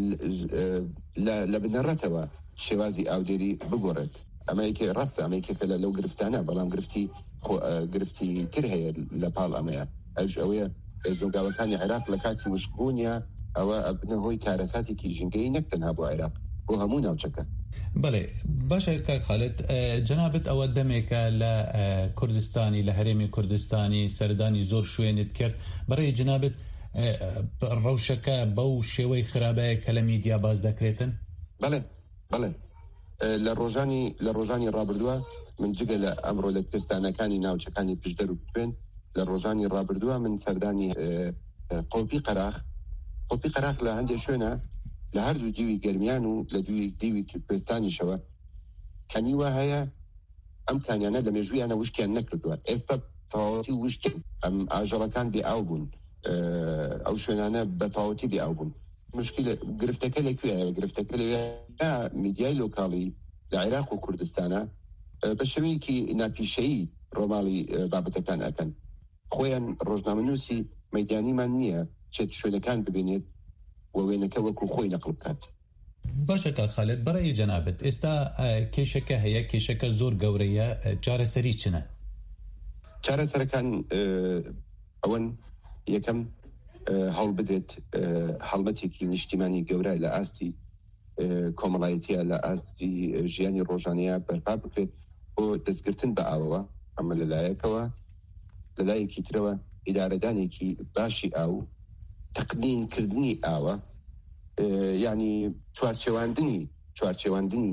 لە بنەڕەتەوە شێوازی ئاودێری بگۆڕێت. ئەمەیەکێ ڕاستە، ئەمەیەکێکە لە لەو گرفتانە، بەڵام گرفتی گرفتی تر هەیە لە پاڵ ئەمەیە. ئەوش ئەوەیە زۆرگاوەکانی عێراق لە کاتی وشکبوونیە ئەوە ئەبنە هۆی کارەساتێکی ژینگەی نەک تەنها بۆ عێراق، بۆ هەموو ناوچەکە. بەڵێ باشە کاک خالد، جەنابەت ئەوە دەمێکە لە کوردستانی لە هەرێمی کوردستانی سەردانی زۆر شوێنت کرد. بەڕێی جەنابەت ڕەوشەکە بەو شێوەی خراپەیە کە لە میدیا باز دەکرێتن؟ بەڵێ بەڵێ لە ڕۆژانی لە ڕۆژانی ڕابردووە من جگە لە ئەمڕۆ لە کوردستانەکانی ناوچەکانی پشدەر و کوێن لە ڕۆژانی ڕابردووە من سەردانی قۆپی قەراخ قۆپی قەراخ لە هەندێک شوێنە لە هەردوو دیوی گەرمیان و لە دوی دیوی کوردستانیشەوە کەنیوە هەیە ئەم کانیانە لە مێژوویانە وشکیان نەکردووە. ئێستا تەواوەتی وشکن، ئەم ئاژەڵەکان بێ ئاو بوون، ئەو شوێنانە بە تەواوەتی بێ ئاو بوون. مشکلە گرفتەکە لەکوێیە؟ گرفتەکە لەوێ میدیای لۆکاڵی لە عێراق و کوردستانە بە شێوەیەکی ناپیشەیی ڕۆماڵی بابەتەکان ئەکەن. خۆیان ڕۆژنامەنووسی مەیدانیمان نییە چێت شوێنەکان ببینێت و وێنەکە وەکو خۆی نەقڵ بکات. باشە کاک خالد، بەڕێی جەنابەت ئێستا کێشەکە هەیە، کێشەکە زۆر گەورەیە، چارەسەری چنە؟ چارەسەرەکان ئەوەن یەکەم هەڵ بدرێت هەڵمەتێکی نیشتیمانی گەورە لە ئاستی کۆمەڵایەتیە، لە ئاستی ژیانی ڕۆژانەیە بەرپا بکرێت بۆ دەستگرتن بە ئاوەوە. ئەمە لەلایەکەوە لەلایەکی ترەوە ئیدارەدانێکی باشی ئاو، تەقنینکردنی ئاوە، یعنی چوارچێواندنی چوارچێواندنی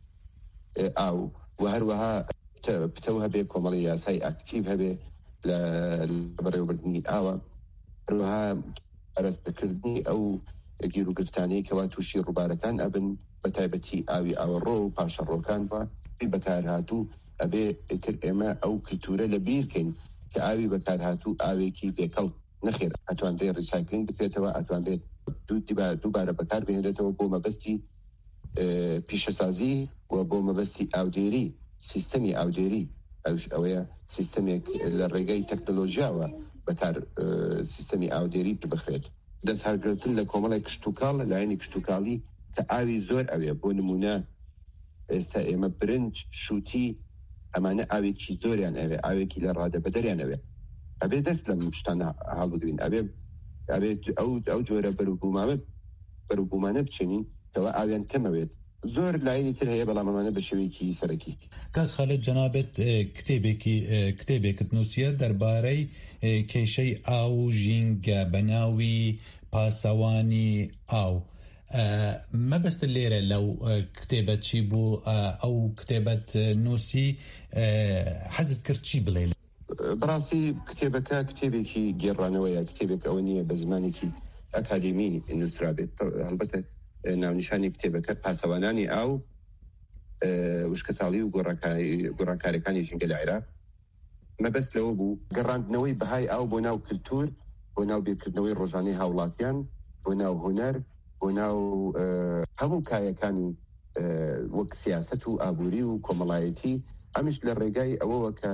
ئاو و هەروەها پتە هەبێ کۆمەڵی یاسای ئاکتیڤ هەبێ لە بەڕێوەبردننی ئاوە، هەروەها ئەرەستەکردنی ئەو گیر و گرفتانەی کەوا تووشی ڕووبارەکان ئەبن، بە تایبەتی ئاوی ئاوەڕۆ و پاشەڕۆکان بە بەکارهاتوو ئەبێ تر ئێمە ئەو کلتورە لە بیرکەین کە ئاوی بەکارهاتوو ئاوێکی بێکەڵ نەخێر ئەتوانرێت ریسایکلینگ بکرێتەوە ئەتوانرێت دووبارە بەکار بهێنێتەوە بۆ مەبەستی پیشەسازی و بۆ مەبەستی ئاودێری سیستەمی ئاودێری ئەوش ئەوەیە سیستەمێک لە ڕێگەی تەکنۆلۆژیاوە بەکار سیستەمی ئاودێری بخرێت دەست هەرگرتن لە کۆمەڵی کشتتوکاڵ لایەنی کشتتوکاڵی کە ئاوی زۆر ئەوێ بۆ نمونە ئێستا ئێمە برنج شووتی ئەمانە ئاوێکی زۆریان ئەوێ ئاوێکی لە ڕادە بەدەریان ئەوێ ئەبێ دەست لەم شتانە هەڵبگرین ئەبێ ئەبێت ئەو ئەو جۆرە بەروبوومانە بەروبوومانە بچێنین کەەوە ئاویان کەمەوێت زۆر لایەنی تر هەیە بەڵام ئەمانە بە شێوەیەکی سەرەکی کاک خالد جەنابەت کتێبێکی کتێبێکت نووسیە دەربارەی کێشەی ئاو ژینگە بەناوی پاسەوانی ئاو مەبەستە لێرە لەو کتێبەت چی بوو ئەو کتێبەت نووسی حەزت کرد چی بڵێ بەڕاستی کتێبەکە کتێبێکی گێڕانەوەیە کتێبێک ئەوە نییە بە زمانێکی ئەکادمی نووسرابێت هەڵبەتە ناونیشانی کتێبەکە پاسەوانانی ئاو وشکە ساڵی و گۆڕانکاریەکانی ژینگە لە عێراق مەبەست لەوە بوو گەڕاندنەوەی بەهای ئاو بۆ ناو کلتور بۆ ناو بێرکردنەوەی ڕۆژانەی هاوڵاتیان بۆ ناو هونەر بۆ ناو هەموو کایەکانی وەک سیاست و ئابووری و کۆمەڵایەتی ئەمیش لە ڕێگای ئەوەوە کە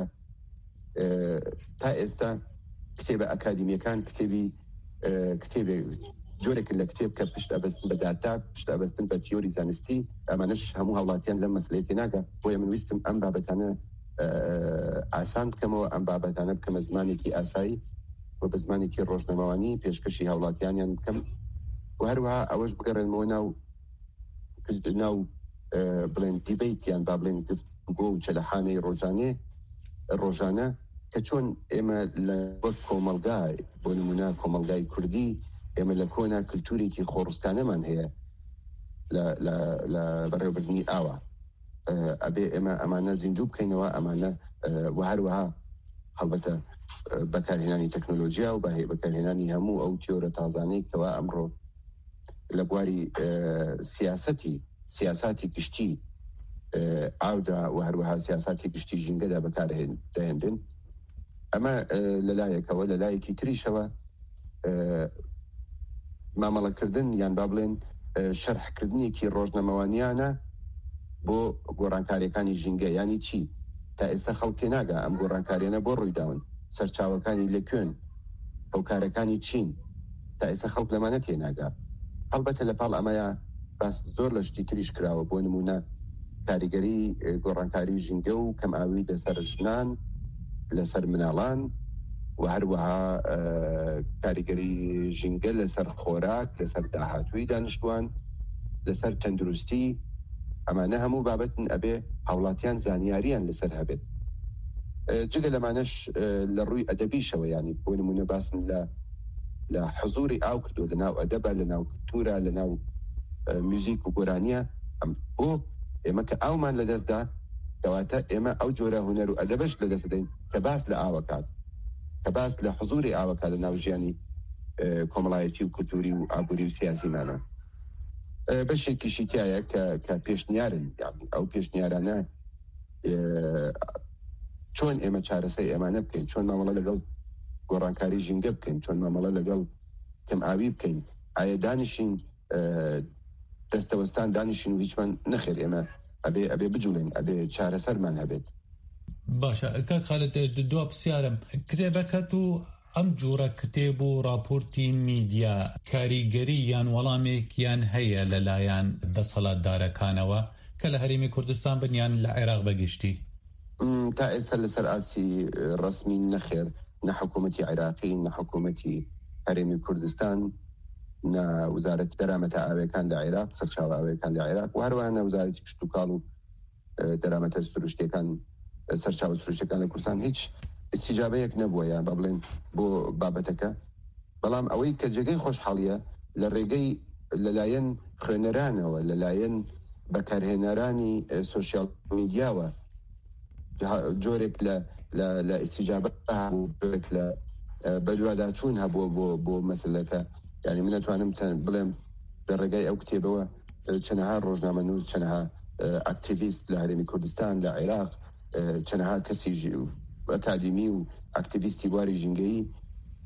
تا ئێستا کتێبە ئەکادمیەکان کتێبی کتێبێ جۆرێک لە کتێب کە پشت ئەبەستن بە داتا پشت ئەبەستن بە تیۆری زانستی ئەمانش هەموو هەوڵاتیان لەم مەسلەیەتی ناگە بۆیە من ویستم ئەم بابەتانە ئاسان بکەمەوە ئەم بابەتانە بکەمە زمانێکی ئاسایی و بە زمانێکی ڕۆژنەماوانی پێشکەشی هەوڵاتیانیان بکەم و هەروەها ئەوەش بگەڕێنەوە ناو ناو بڵێن دیبەیتیان با بڵێن گفتگۆ و چەلەحانەی ڕۆژانێ ڕۆژانە کە چۆن ئێمە لە وەک کۆمەلگای بۆ نمونە کۆمەلگای کوردی ئێمە لە کۆنا کللتورێکی خۆڕستانەمان هەیە لە بەڕێوەبردننی ئاوە ئەبێ ئێمە ئەمانە زیندوو بکەینەوە ئەمانە و هەروەها هەڵبەتە بەکارهێنانی تەکنۆلۆژیا و بەکارهێنانی هەموو ئەو تیۆرە تازانەی کەوا ئەمڕۆ لە بواری سیاسەتی سیاساتی گشتی ئاودا و هەروەها سیاساتی گشتی ژینگەدا بەکاردەهێنرن ئەمە لەلایەکەوە لە لایەکی تریشەوە مامەڵەکردن یان با بڵێن شەرحکردنێکی ڕۆژنەمەوانیانە بۆ گۆڕانکاریەکانی ژینگە ینی چی تا ئێستا خەڵک تێناگا ئەم گۆڕانکاریانە بۆ ڕوویداون سەرچاوەکانی لەکوێن هەوکارەکانی چین تا ئێستا خەڵک لەمانە تێناگا هەڵبەتە لەپاڵ ئەمەیە باس زۆر لە شتی تریش کراوە بۆ نمونە کاریگەری گۆڕانکاری ژینگە و کەم ئاوی لەسەر ژنان لەسەر مناڵان و هەروەها کاریگەری ژینگە لەسەر خۆراک لەسەر داهاتووی دانیشتوان لەسەر تەندروستی ئەمانە هەموو بابەتن ئەبێ هاوڵاتیان زانیاریان لەسەر هەبێت جگە لەمانەش لە ڕووی ئەدەبیشەوە ینی بۆ نمونە باسم لە لە حزوری ئاو کردو لە ناو ئەدەبە لە ناو کلتورە لە ناو میوزیک و گۆرانیە بۆ ئێمە کە ئاومان لەدەستدا کەواتە ئێمە ئەو جۆرە هونەر و ئەدەبەش لەدەست دەین کە باس لە ئاوەکات کە باس لە حزوری ئاوەکە لە ناو ژیانی کۆمەڵایەتی و کلتوری و ئابووری و سیاسیمانە بەشێکیشی تایە کە پێشنیارن ئەو پێشنیارانە چۆن ئێمە چارەسەی ئێمانە بکەین چۆن مامەڵە لەگەڵ گۆڕانکاری ژینگە بکەین چۆن مامەڵە لەگەڵ کەم ئاوی بکەین ئایا دانیشین دەستەوەستان دانیشین و هیچمان نەخێر ئێمە ئەبێ ئەبێ بجوڵێن ئەبێ چارەسەرمان هەبێت باشە کاک خالد دوا پرسیارم کتێبەکەت و ئەم جۆرە کتێب و راپۆرتی میدیا کاریگەری یان وەڵامێکیان هەیە لەلایەن دەسەڵاتدارەکانەوە کە لە هەرێمی کوردستان بنیان لە عێراق بەگشتی تا ئێستا لەسەر ئاسی ڕسمی نەخێر نە حکوومەتی عێراقی نە حکوومەتی هەرێمی کوردستان نە وزارەتی دەرامەتە ئاوێکان لە عێراق سەرچاوە ئاوێکان لە عێراق و هەروەها نە وزارەتی کشت و کاڵ و دەرامەتە سروشتیەکان سەرچاوە سروشتەکان لە کوردستان هیچ استیجابەیەک نەبووە یان با بڵێن بۆ بابەتەکە بەڵام ئەوەی کە جێگەی خۆشحاڵیە لە ڕێگەی لەلایەن خوێنەرانەوە لەلایەن بەکارهێنەرانی سوشیال میدیاوە جۆرێک لە ئستیجابە جۆرێک لە بەدواداچوون هەبووە بۆ بۆ مەسلەکە یعنی من نتوانم بڵێم لە ڕێگای ئەو کتێبەوە چەنەها ڕۆژنامەنووس چەنەها ئاکتیڤیست لە هەرێمی کوردستان لە عێراق چەنەها کەسی ئەکادمی و ئاکتیڤیستی بواری ژینگەیی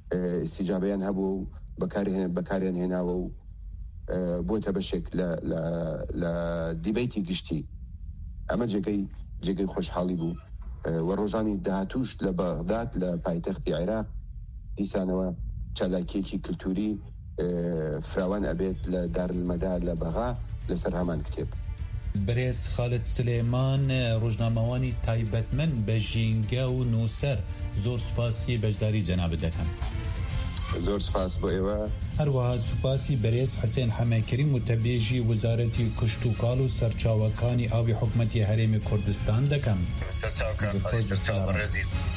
استیجابیان هەبوو بەکاریان هێناوە و بۆتە بەشێک لە دیبەیتی گشتی. ئەمە جێگەی جێگەی خۆشحاڵی بوو و ڕۆژانی داهاتوش لە بەغداد لە پایتەختی عێراق دیسانەوە چالاکیەکی کللتوری فراوان ئەبێت لە دارالمەدا لە بەغا لەسەر هەمان کتێب. برێز خالد سلێمان ڕۆژنامەوانی تایبەتمەند بە ژینگە و نووسەر زۆر سوپاسی بەشداری جەنابەت دەکەم. زۆر سپاس بۆ ئێوە. هەروەها سوپاسی بەرێز حسێن حەمەکەری متەبێژی وەزارەتی کشتوکاڵ و سەرچاوەکانی ئاوی حکومەتی هەرێمی کوردستان دەکەم. سەرچاوەکان بەڕێزی